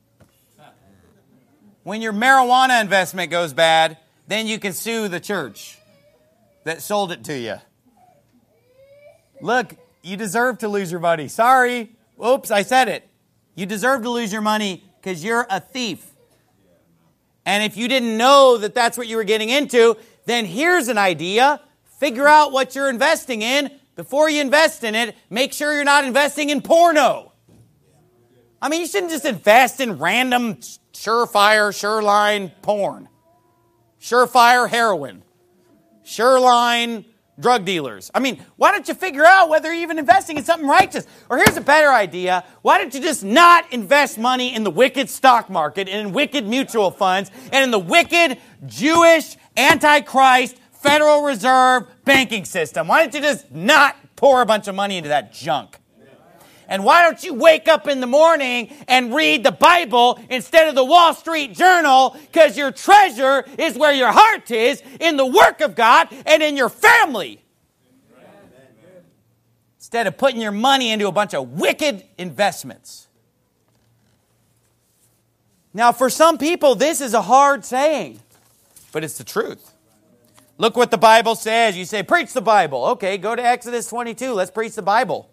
Speaker 1: When your marijuana investment goes bad, then you can sue the church that sold it to you. Look, you deserve to lose your money. Sorry. Oops, I said it. You deserve to lose your money because you're a thief. And if you didn't know that that's what you were getting into, then here's an idea. Figure out what you're investing in. Before you invest in it, make sure you're not investing in porno. I mean, you shouldn't just invest in random surefire, sureline porn. Surefire heroin. Sureline drug dealers. I mean, why don't you figure out whether you're even investing in something righteous? Or here's a better idea. Why don't you just not invest money in the wicked stock market and in wicked mutual funds and in the wicked Jewish Antichrist Federal Reserve banking system. Why don't you just not pour a bunch of money into that junk? And why don't you wake up in the morning and read the Bible instead of the Wall Street Journal? Because your treasure is where your heart is, in the work of God and in your family. Instead of putting your money into a bunch of wicked investments. Now, for some people, this is a hard saying, but it's the truth. Look what the Bible says. You say, preach the Bible. Okay, go to Exodus twenty-two. Let's preach the Bible.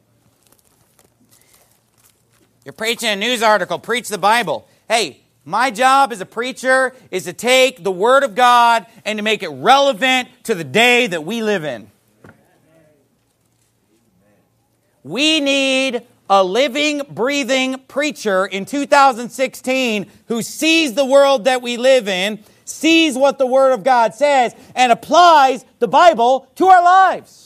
Speaker 1: You're preaching a news article. Preach the Bible. Hey, my job as a preacher is to take the Word of God and to make it relevant to the day that we live in. We need a living, breathing preacher in two thousand sixteen who sees the world that we live in, sees what the Word of God says, and applies the Bible to our lives.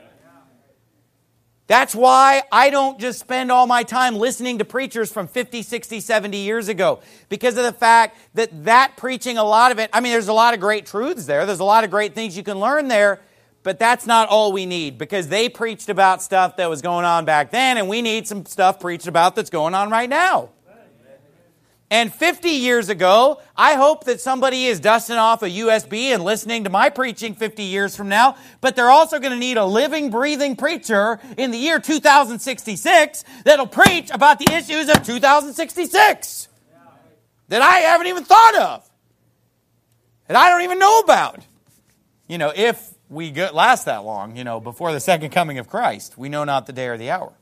Speaker 1: That's why I don't just spend all my time listening to preachers from fifty, sixty, seventy years ago. Because of the fact that that preaching, a lot of it, I mean, there's a lot of great truths there. There's a lot of great things you can learn there. But that's not all we need. Because they preached about stuff that was going on back then. And we need some stuff preached about that's going on right now. And fifty years ago, I hope that somebody is dusting off a U S B and listening to my preaching fifty years from now. But they're also going to need a living, breathing preacher in the year two thousand sixty-six that'll preach about the issues of two thousand sixty-six that I haven't even thought of, that I don't even know about. You know, if we get, last that long, you know, before the second coming of Christ, we know not the day or the hour.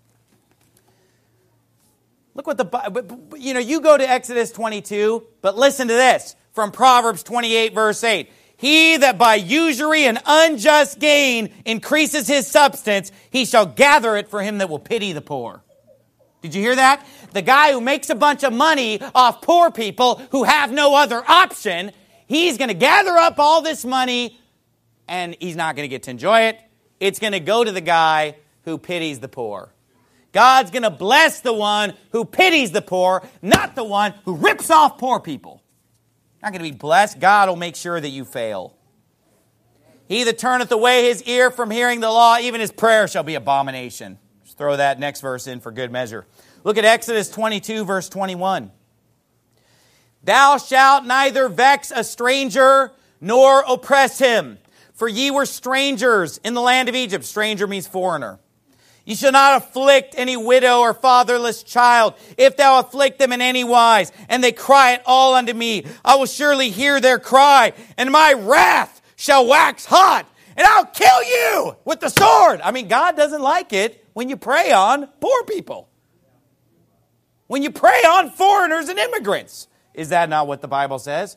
Speaker 1: Look what the, you know, you go to Exodus twenty-two, but listen to this from Proverbs twenty-eight, verse eight. He that by usury and unjust gain increases his substance, he shall gather it for him that will pity the poor. Did you hear that? The guy who makes a bunch of money off poor people who have no other option, he's going to gather up all this money and he's not going to get to enjoy it. It's going to go to the guy who pities the poor. God's going to bless the one who pities the poor, not the one who rips off poor people. Not going to be blessed. God will make sure that you fail. He that turneth away his ear from hearing the law, even his prayer shall be abomination. Just throw that next verse in for good measure. Look at Exodus twenty-two, verse twenty-one. Thou shalt neither vex a stranger nor oppress him, for ye were strangers in the land of Egypt. Stranger means foreigner. You shall not afflict any widow or fatherless child, if thou afflict them in any wise, and they cry at all unto me. I will surely hear their cry, and my wrath shall wax hot, and I'll kill you with the sword. I mean, God doesn't like it when you prey on poor people. When you prey on foreigners and immigrants. Is that not what the Bible says?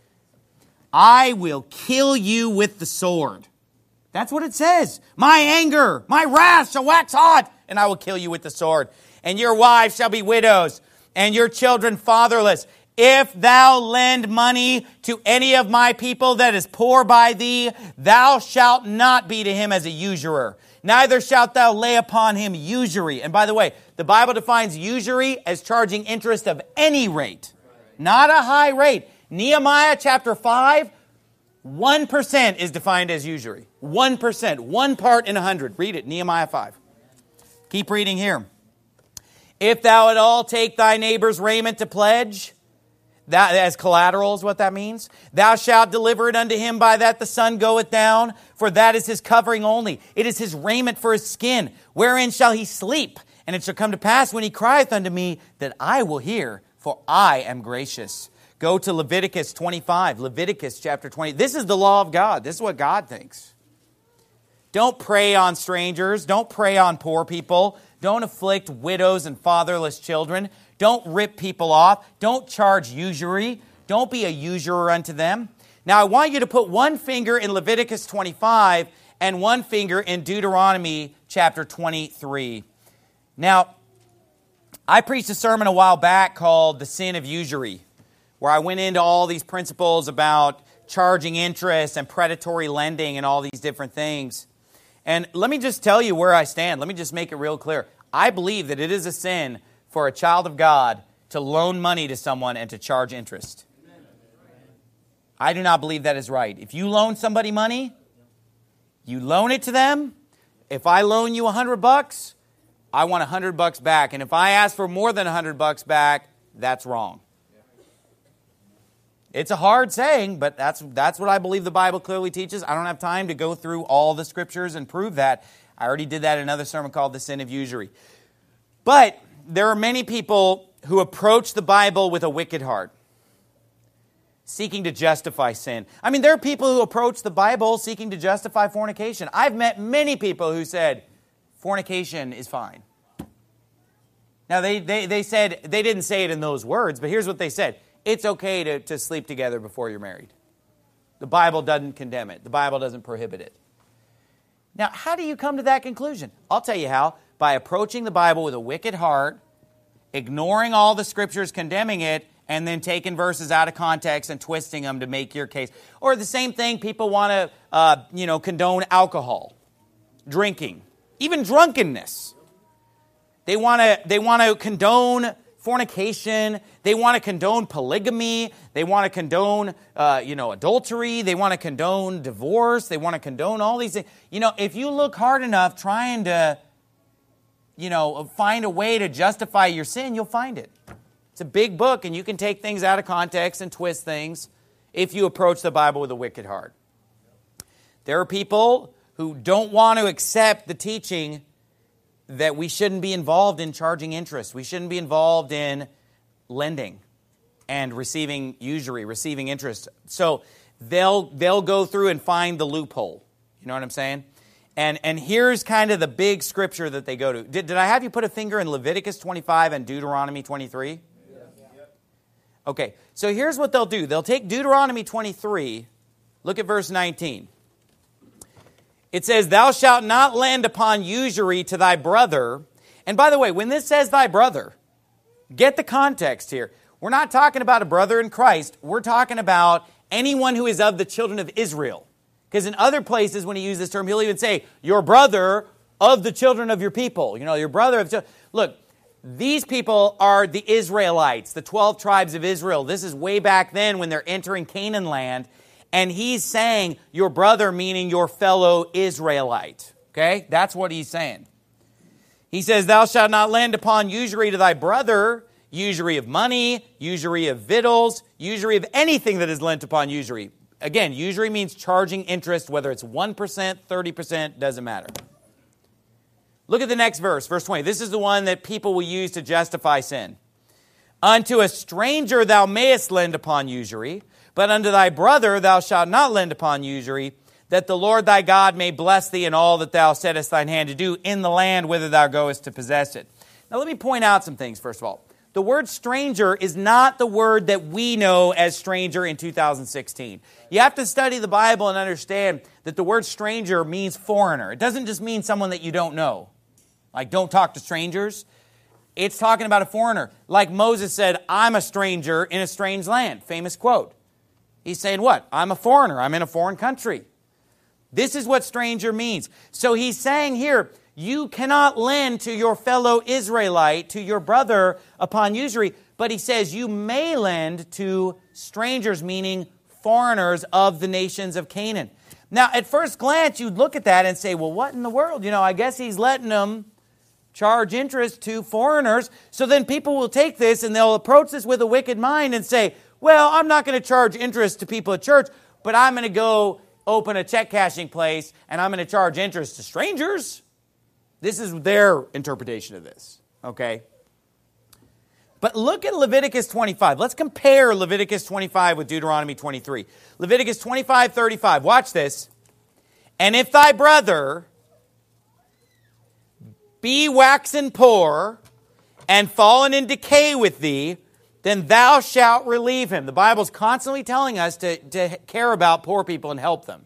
Speaker 1: I will kill you with the sword. That's what it says. My anger, my wrath shall wax hot, and I will kill you with the sword. And your wives shall be widows, and your children fatherless. If thou lend money to any of my people that is poor by thee, thou shalt not be to him as a usurer. Neither shalt thou lay upon him usury. And by the way, the Bible defines usury as charging interest of any rate, not a high rate. Nehemiah chapter five, one percent is defined as usury. one percent. One part in a hundred. Read it, Nehemiah five. Keep reading here. If thou at all take thy neighbor's raiment to pledge, that as collateral is what that means. Thou shalt deliver it unto him by that the sun goeth down, for that is his covering only. It is his raiment for his skin. Wherein shall he sleep? And it shall come to pass when he crieth unto me that I will hear, for I am gracious. Go to Leviticus twenty-five, Leviticus chapter twenty. This is the law of God. This is what God thinks. Don't prey on strangers. Don't prey on poor people. Don't afflict widows and fatherless children. Don't rip people off. Don't charge usury. Don't be a usurer unto them. Now, I want you to put one finger in Leviticus twenty-five and one finger in Deuteronomy chapter twenty-three. Now, I preached a sermon a while back called The Sin of Usury, where I went into all these principles about charging interest and predatory lending and all these different things. And let me just tell you where I stand. Let me just make it real clear. I believe that it is a sin for a child of God to loan money to someone and to charge interest. I do not believe that is right. If you loan somebody money, You loan it to them. If I loan you a hundred bucks, I want a hundred bucks back. And if I ask for more than a hundred bucks back, that's wrong. It's a hard saying, but that's that's what I believe the Bible clearly teaches. I don't have time to go through all the scriptures and prove that. I already did that in another sermon called The Sin of Usury. But there are many people who approach the Bible with a wicked heart, seeking to justify sin. I mean, there are people who approach the Bible seeking to justify fornication. I've met many people who said, fornication is fine. Now, they, they, they said, they didn't say it in those words, but here's what they said. It's okay to, to sleep together before you're married. The Bible doesn't condemn it. The Bible doesn't prohibit it. Now, how do you come to that conclusion? I'll tell you how. By approaching the Bible with a wicked heart, ignoring all the scriptures condemning it, and then taking verses out of context and twisting them to make your case. Or the same thing, people want to, uh, you know, condone alcohol, drinking, even drunkenness. They want to, they want to condone fornication. They want to condone polygamy. They want to condone, uh, you know, adultery. They want to condone divorce. They want to condone all these things. You know, if you look hard enough trying to, you know, find a way to justify your sin, you'll find it. It's a big book, and you can take things out of context and twist things if you approach the Bible with a wicked heart. There are people who don't want to accept the teaching that we shouldn't be involved in charging interest. We shouldn't be involved in lending and receiving usury, receiving interest. So they'll they'll go through and find the loophole. You know what I'm saying? And and here's kind of the big scripture that they go to. Did, did I have you put a finger in Leviticus twenty-five and Deuteronomy twenty-three? Okay, so here's what they'll do. They'll take Deuteronomy twenty-three, look at verse nineteen. It says, thou shalt not lend upon usury to thy brother. And by the way, when this says thy brother, get the context here. We're not talking about a brother in Christ. We're talking about anyone who is of the children of Israel. Because in other places, when he uses this term, he'll even say, your brother of the children of your people. You know, your brother of... Look, these people are the Israelites, the twelve tribes of Israel. This is way back then when they're entering Canaan land. And he's saying your brother, meaning your fellow Israelite. Okay? That's what he's saying. He says, thou shalt not lend upon usury to thy brother, usury of money, usury of victuals, usury of anything that is lent upon usury. Again, usury means charging interest, whether it's one percent, thirty percent, doesn't matter. Look at the next verse, verse twenty. This is the one that people will use to justify sin. Unto a stranger thou mayest lend upon usury, but unto thy brother thou shalt not lend upon usury, that the Lord thy God may bless thee in all that thou settest thine hand to do in the land whither thou goest to possess it. Now let me point out some things, first of all. The word stranger is not the word that we know as stranger in two thousand sixteen. You have to study the Bible and understand that the word stranger means foreigner. It doesn't just mean someone that you don't know. Like, don't talk to strangers. It's talking about a foreigner. Like Moses said, I'm a stranger in a strange land. Famous quote. He's saying what? I'm a foreigner. I'm in a foreign country. This is what stranger means. So he's saying here, you cannot lend to your fellow Israelite, to your brother, upon usury. But he says you may lend to strangers, meaning foreigners of the nations of Canaan. Now, at first glance, you'd look at that and say, well, what in the world? You know, I guess he's letting them charge interest to foreigners. So then people will take this and they'll approach this with a wicked mind and say, well, I'm not going to charge interest to people at church, but I'm going to go open a check cashing place and I'm going to charge interest to strangers. This is their interpretation of this, okay? But look at Leviticus twenty-five. Let's compare Leviticus twenty-five with Deuteronomy twenty-three. Leviticus twenty-five thirty-five. Watch this. And if thy brother be waxen poor and fallen in decay with thee, then thou shalt relieve him. The Bible's constantly telling us to, to care about poor people and help them.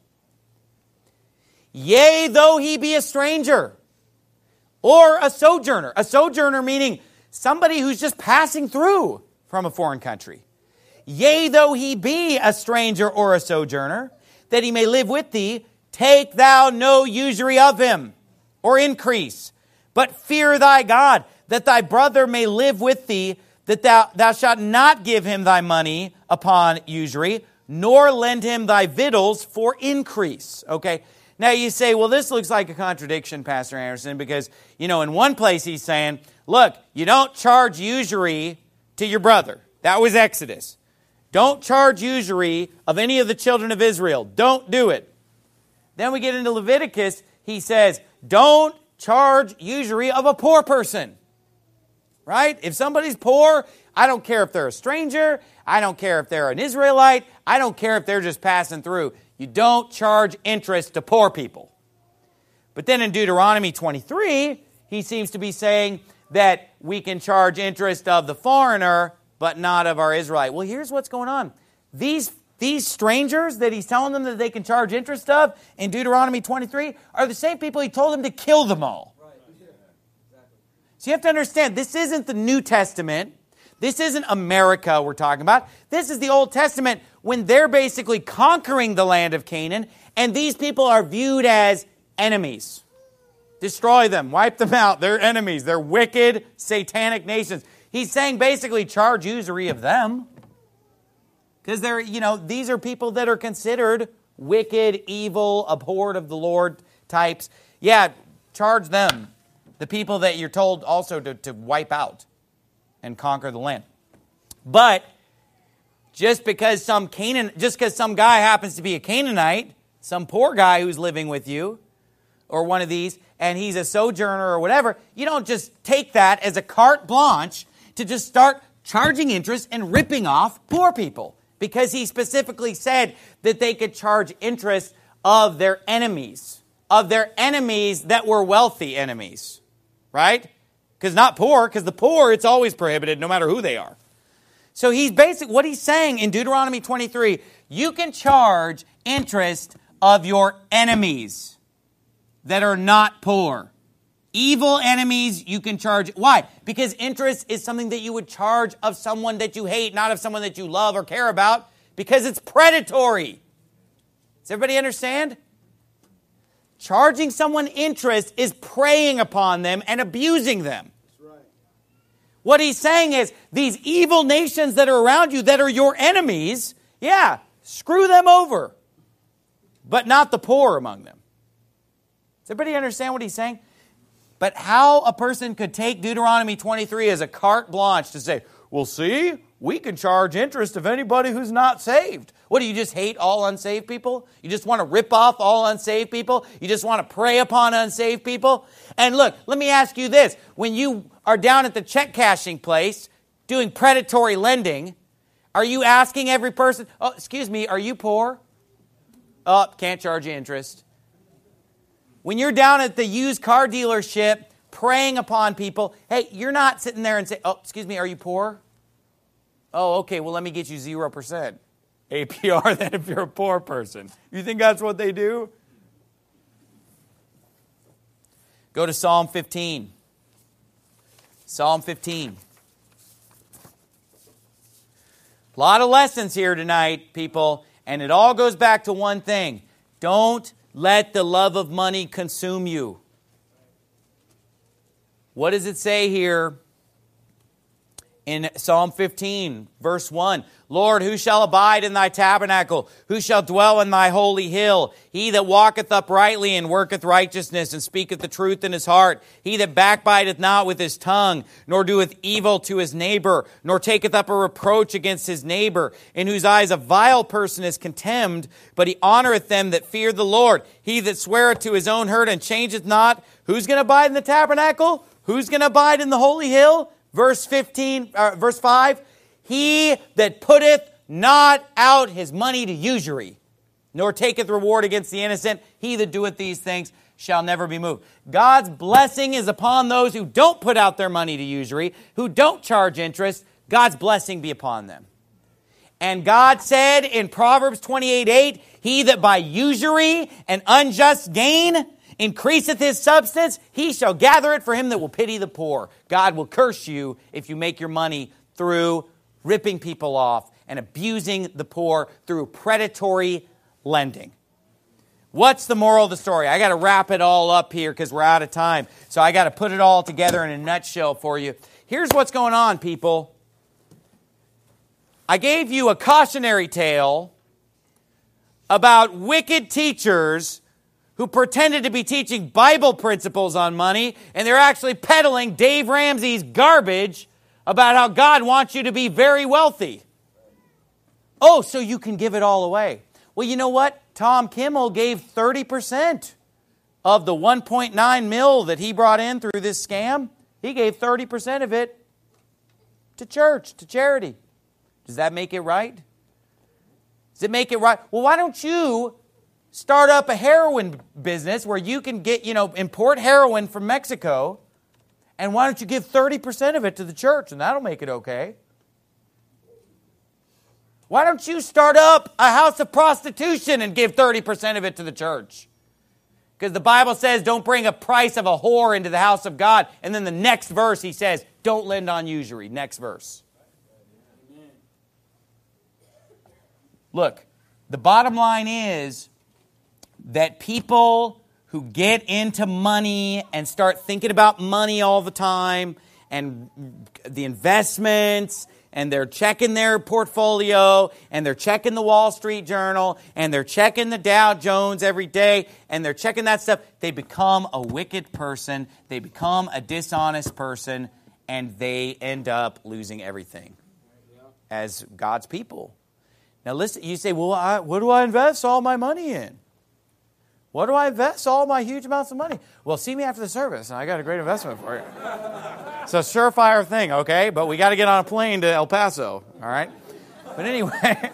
Speaker 1: Yea, though he be a stranger or a sojourner. A sojourner meaning somebody who's just passing through from a foreign country. Yea, though he be a stranger or a sojourner, that he may live with thee, take thou no usury of him or increase, but fear thy God, that thy brother may live with thee, that thou, thou shalt not give him thy money upon usury, nor lend him thy victuals for increase. Okay? Now you say, well, this looks like a contradiction, Pastor Anderson, because, you know, in one place he's saying, look, you don't charge usury to your brother. That was Exodus. Don't charge usury of any of the children of Israel. Don't do it. Then we get into Leviticus. He says, don't charge usury of a poor person. Right? If somebody's poor, I don't care if they're a stranger. I don't care if they're an Israelite. I don't care if they're just passing through. You don't charge interest to poor people. But then in Deuteronomy twenty-three, he seems to be saying that we can charge interest of the foreigner, but not of our Israelite. Well, here's what's going on. These, these strangers that he's telling them that they can charge interest of in Deuteronomy twenty-three are the same people he told them to kill them all. So you have to understand, this isn't the New Testament. This isn't America we're talking about. This is the Old Testament when they're basically conquering the land of Canaan, and these people are viewed as enemies. Destroy them, wipe them out. They're enemies. They're wicked, satanic nations. He's saying basically charge usury of them. Because they're, you know, these are people that are considered wicked, evil, abhorred of the Lord types. Yeah, charge them. The people that you're told also to, to wipe out and conquer the land. But just because some Canaan, just because some guy happens to be a Canaanite, some poor guy who's living with you, or one of these, and he's a sojourner or whatever, you don't just take that as a carte blanche to just start charging interest and ripping off poor people. Because he specifically said that they could charge interest of their enemies, of their enemies that were wealthy enemies. Right? Because not poor, because the poor, it's always prohibited no matter who they are. So he's basic. What he's saying in Deuteronomy twenty-three, you can charge interest of your enemies that are not poor. Evil enemies, you can charge. Why? Because interest is something that you would charge of someone that you hate, not of someone that you love or care about, because it's predatory. Does everybody understand? Charging someone interest is preying upon them and abusing them. That's right. What he's saying is, these evil nations that are around you that are your enemies, yeah, screw them over, but not the poor among them. Does everybody understand what he's saying? But how a person could take Deuteronomy twenty-three as a carte blanche to say, well, see, we can charge interest of anybody who's not saved. What, do you just hate all unsaved people? You just want to rip off all unsaved people? You just want to prey upon unsaved people? And look, let me ask you this. When you are down at the check cashing place doing predatory lending, are you asking every person, oh, excuse me, are you poor? Oh, can't charge you interest. When you're down at the used car dealership preying upon people, hey, you're not sitting there and say, oh, excuse me, are you poor? Oh, okay, well, let me get you zero percent A P R then if you're a poor person. You think that's what they do? Go to Psalm fifteen. Psalm fifteen. A lot of lessons here tonight, people, and it all goes back to one thing. Don't let the love of money consume you. What does it say here? In Psalm fifteen, verse one, Lord, who shall abide in thy tabernacle? Who shall dwell in thy holy hill? He that walketh uprightly and worketh righteousness and speaketh the truth in his heart. He that backbiteth not with his tongue, nor doeth evil to his neighbor, nor taketh up a reproach against his neighbor, in whose eyes a vile person is contemned, but he honoreth them that fear the Lord. He that sweareth to his own hurt and changeth not. Who's going to abide in the tabernacle? Who's going to abide in the holy hill? Verse fifteen, uh, verse five, he that putteth not out his money to usury, nor taketh reward against the innocent, he that doeth these things shall never be moved. God's blessing is upon those who don't put out their money to usury, who don't charge interest. God's blessing be upon them. And God said in Proverbs twenty-eight eight, he that by usury and unjust gain increaseth his substance, he shall gather it for him that will pity the poor. God will curse you if you make your money through ripping people off and abusing the poor through predatory lending. What's the moral of the story? I got to wrap it all up here because we're out of time. So I got to put it all together in a nutshell for you. Here's what's going on, people. I gave you a cautionary tale about wicked teachers who pretended to be teaching Bible principles on money, and they're actually peddling Dave Ramsey's garbage about how God wants you to be very wealthy. Oh, so you can give it all away. Well, you know what? Tom Kimmel gave thirty percent of the one point nine mil that he brought in through this scam. He gave thirty percent of it to church, to charity. Does that make it right? Does it make it right? Well, why don't you start up a heroin business where you can get, you know, import heroin from Mexico, and why don't you give thirty percent of it to the church, and that'll make it okay? Why don't you start up a house of prostitution and give thirty percent of it to the church? Because the Bible says don't bring a price of a whore into the house of God. And then the next verse he says, don't lend on usury. Next verse. Look, the bottom line is that people who get into money and start thinking about money all the time and the investments, and they're checking their portfolio, and they're checking the Wall Street Journal, and they're checking the Dow Jones every day, and they're checking that stuff, they become a wicked person, they become a dishonest person, and they end up losing everything as God's people. Now listen, you say, well, I, what do I invest all my money in? What do I invest all my huge amounts of money? Well, see me after the service, and I got a great investment for you. It's a surefire thing, okay? But we got to get on a plane to El Paso, all right? But anyway,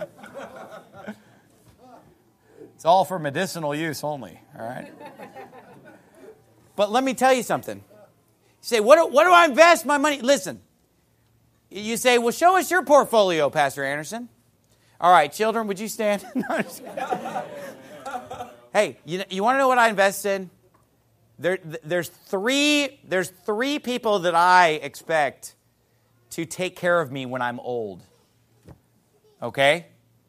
Speaker 1: it's all for medicinal use only, all right? But let me tell you something. You say, what do, what do I invest my money? Listen, you say, well, show us your portfolio, Pastor Anderson. All right, children, would you stand? Hey, you, you want to know what I invest in? There, there's three, there's three people that I expect to take care of me when I'm old. Okay?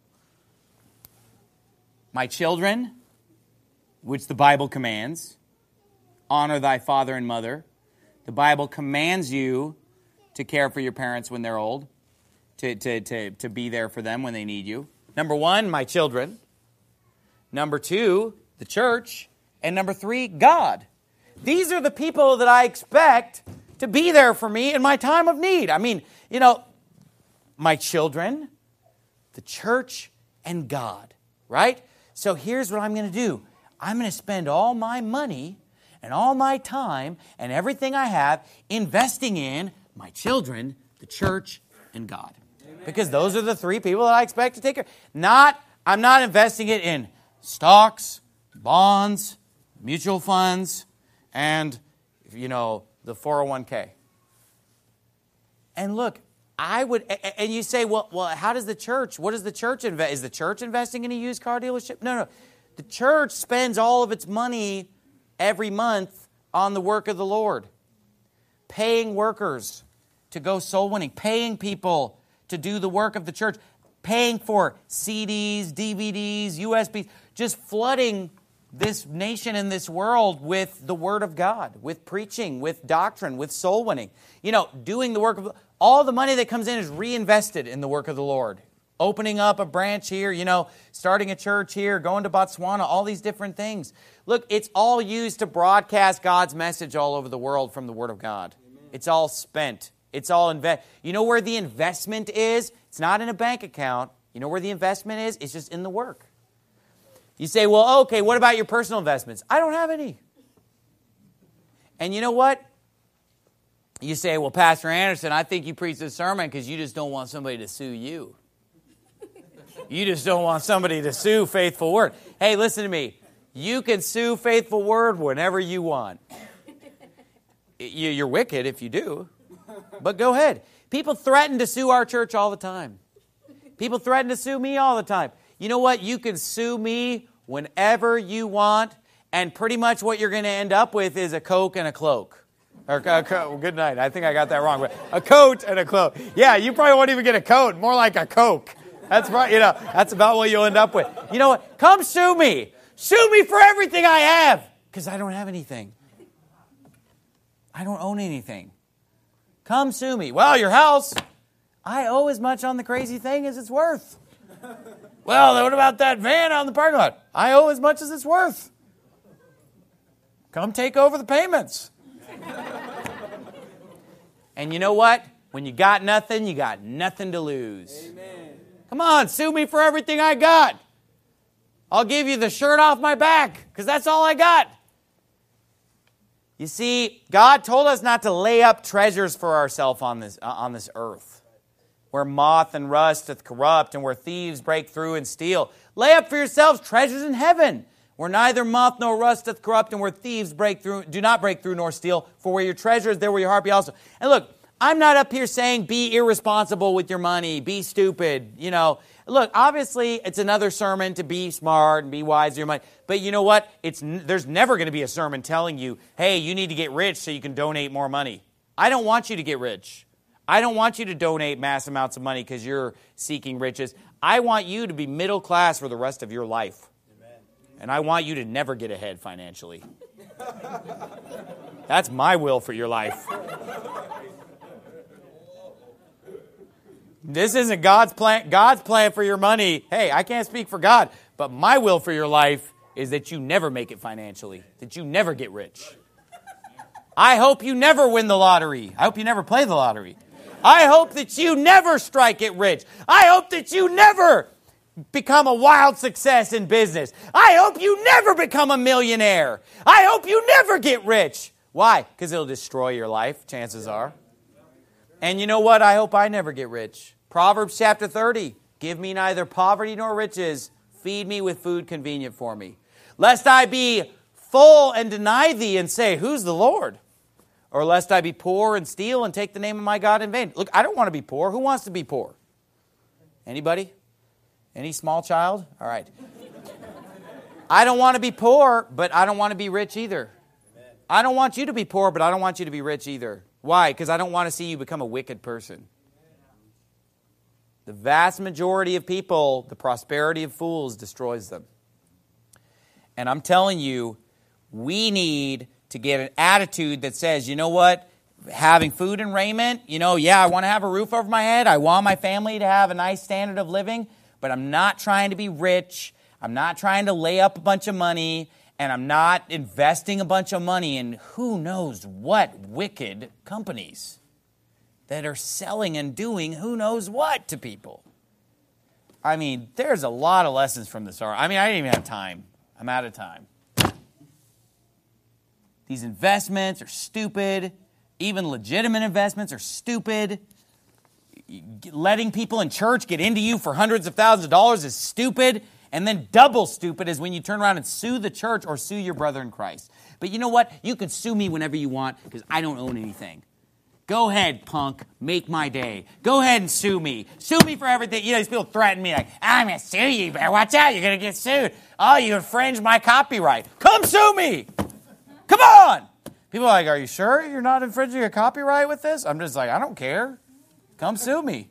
Speaker 1: My children, which the Bible commands. Honor thy father and mother. The Bible commands you to care for your parents when they're old. To, to, to, to be there for them when they need you. Number one, my children. Number two, the church. And number three, God. These are the people that I expect to be there for me in my time of need. I mean, you know, my children, the church, and God, right? So here's what I'm going to do. I'm going to spend all my money and all my time and everything I have investing in my children, the church, and God. Because those are the three people that I expect to take care. Not, I'm not investing it in stocks, bonds, mutual funds, and, you know, the four oh one k. And look, I would, and you say, well, well, how does the church, what does the church invest? Is the church investing in a used car dealership? No, no. The church spends all of its money every month on the work of the Lord. Paying workers to go soul winning, paying people to do the work of the church, paying for C Ds, D V Ds, U S Bs, just flooding this nation and this world with the Word of God, with preaching, with doctrine, with soul winning. You know, doing the work of, all the money that comes in is reinvested in the work of the Lord. Opening up a branch here, you know, starting a church here, going to Botswana, all these different things. Look, it's all used to broadcast God's message all over the world from the Word of God. Amen. It's all spent. It's all invest. You know where the investment is? It's not in a bank account. You know where the investment is? It's just in the work. You say, well, okay, what about your personal investments? I don't have any. And you know what? You say, well, Pastor Anderson, I think you preach this sermon because you just don't want somebody to sue you. You just don't want somebody to sue Faithful Word. Hey, listen to me. You can sue Faithful Word whenever you want. You're wicked if you do. But go ahead. People threaten to sue our church all the time. People threaten to sue me all the time. You know what? You can sue me whenever you want, and pretty much what you're going to end up with is a Coke and a cloak. Or a co- good night. I think I got that wrong. But a coat and a cloak. Yeah, you probably won't even get a coat. More like a Coke. That's right. You know, that's about what you'll end up with. You know what? Come sue me. Sue me for everything I have, because I don't have anything. I don't own anything. Come sue me. Well, your house, I owe as much on the crazy thing as it's worth. Well, what about that van out in the parking lot? I owe as much as it's worth. Come take over the payments. And you know what? When you got nothing, you got nothing to lose. Amen. Come on, sue me for everything I got. I'll give you the shirt off my back because that's all I got. You see, God told us not to lay up treasures for ourselves on this, uh, on this earth, where moth and rust doth corrupt and where thieves break through and steal. Lay up for yourselves treasures in heaven, where neither moth nor rust doth corrupt and where thieves break through, do not break through nor steal. For where your treasure is, there will your heart be also. And look, I'm not up here saying be irresponsible with your money, be stupid, you know. Look, obviously, it's another sermon to be smart and be wise with your money. But you know what? It's there's never going to be a sermon telling you, hey, you need to get rich so you can donate more money. I don't want you to get rich. I don't want you to donate mass amounts of money because you're seeking riches. I want you to be middle class for the rest of your life. Amen. And I want you to never get ahead financially. That's my will for your life. This isn't God's plan. God's plan for your money. Hey, I can't speak for God, but my will for your life is that you never make it financially, that you never get rich. I hope you never win the lottery. I hope you never play the lottery. I hope that you never strike it rich. I hope that you never become a wild success in business. I hope you never become a millionaire. I hope you never get rich. Why? Because it'll destroy your life, chances are. And you know what? I hope I never get rich. Proverbs chapter thirty, give me neither poverty nor riches. Feed me with food convenient for me. Lest I be full and deny thee and say, who's the Lord? Or lest I be poor and steal and take the name of my God in vain. Look, I don't want to be poor. Who wants to be poor? Anybody? Any small child? All right. I don't want to be poor, but I don't want to be rich either. I don't want you to be poor, but I don't want you to be rich either. Why? Because I don't want to see you become a wicked person. The vast majority of people, the prosperity of fools destroys them. And I'm telling you, we need to get an attitude that says, you know what? Having food and raiment, you know, yeah, I want to have a roof over my head. I want my family to have a nice standard of living, but I'm not trying to be rich. I'm not trying to lay up a bunch of money, and I'm not investing a bunch of money in who knows what wicked companies that are selling and doing who knows what to people. I mean, there's a lot of lessons from this. I mean, I didn't even have time. I'm out of time. These investments are stupid. Even legitimate investments are stupid. Letting people in church get into you for hundreds of thousands of dollars is stupid. And then double stupid is when you turn around and sue the church or sue your brother in Christ. But you know what? You can sue me whenever you want because I don't own anything. Go ahead, punk. Make my day. Go ahead and sue me. Sue me for everything. You know, these people threaten me like, I'm going to sue you. Better watch out. You're going to get sued. Oh, you infringe my copyright. Come sue me. Come on. People are like, are you sure you're not infringing a copyright with this? I'm just like, I don't care. Come sue me.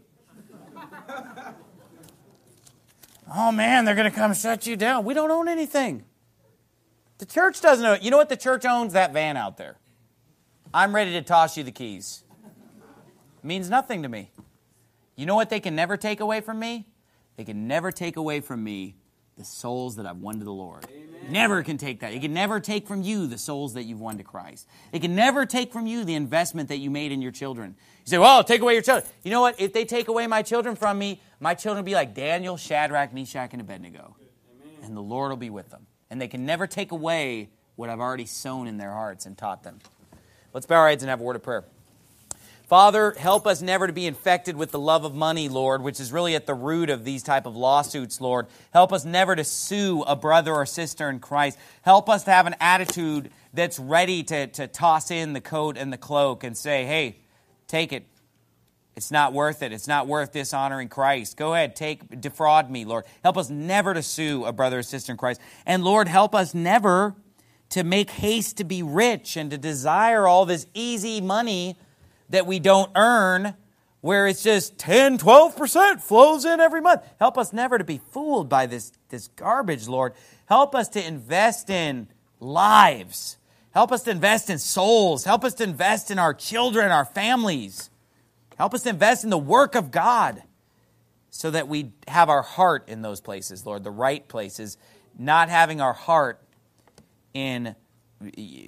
Speaker 1: Oh, man, they're going to come shut you down. We don't own anything. The church doesn't own it. You know what? The church owns that van out there. I'm ready to toss you the keys. It means nothing to me. You know what they can never take away from me? They can never take away from me the souls that I've won to the Lord. Amen. Never can take that. It can never take from you the souls that you've won to Christ. It can never take from you the investment that you made in your children. You say, well, take away your children. You know what? If they take away my children from me, my children will be like Daniel, Shadrach, Meshach, and Abednego. Amen. And the Lord will be with them. And they can never take away what I've already sown in their hearts and taught them. Let's bow our heads and have a word of prayer. Father, help us never to be infected with the love of money, Lord, which is really at the root of these type of lawsuits, Lord. Help us never to sue a brother or sister in Christ. Help us to have an attitude that's ready to, to toss in the coat and the cloak and say, hey, take it. It's not worth it. It's not worth dishonoring Christ. Go ahead, take, defraud me, Lord. Help us never to sue a brother or sister in Christ. And Lord, help us never to make haste to be rich and to desire all this easy money that we don't earn, where it's just ten, twelve percent flows in every month. Help us never to be fooled by this, this garbage, Lord. Help us to invest in lives. Help us to invest in souls. Help us to invest in our children, our families. Help us to invest in the work of God so that we have our heart in those places, Lord, the right places, not having our heart in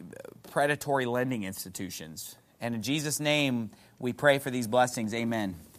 Speaker 1: predatory lending institutions. And in Jesus' name, we pray for these blessings. Amen.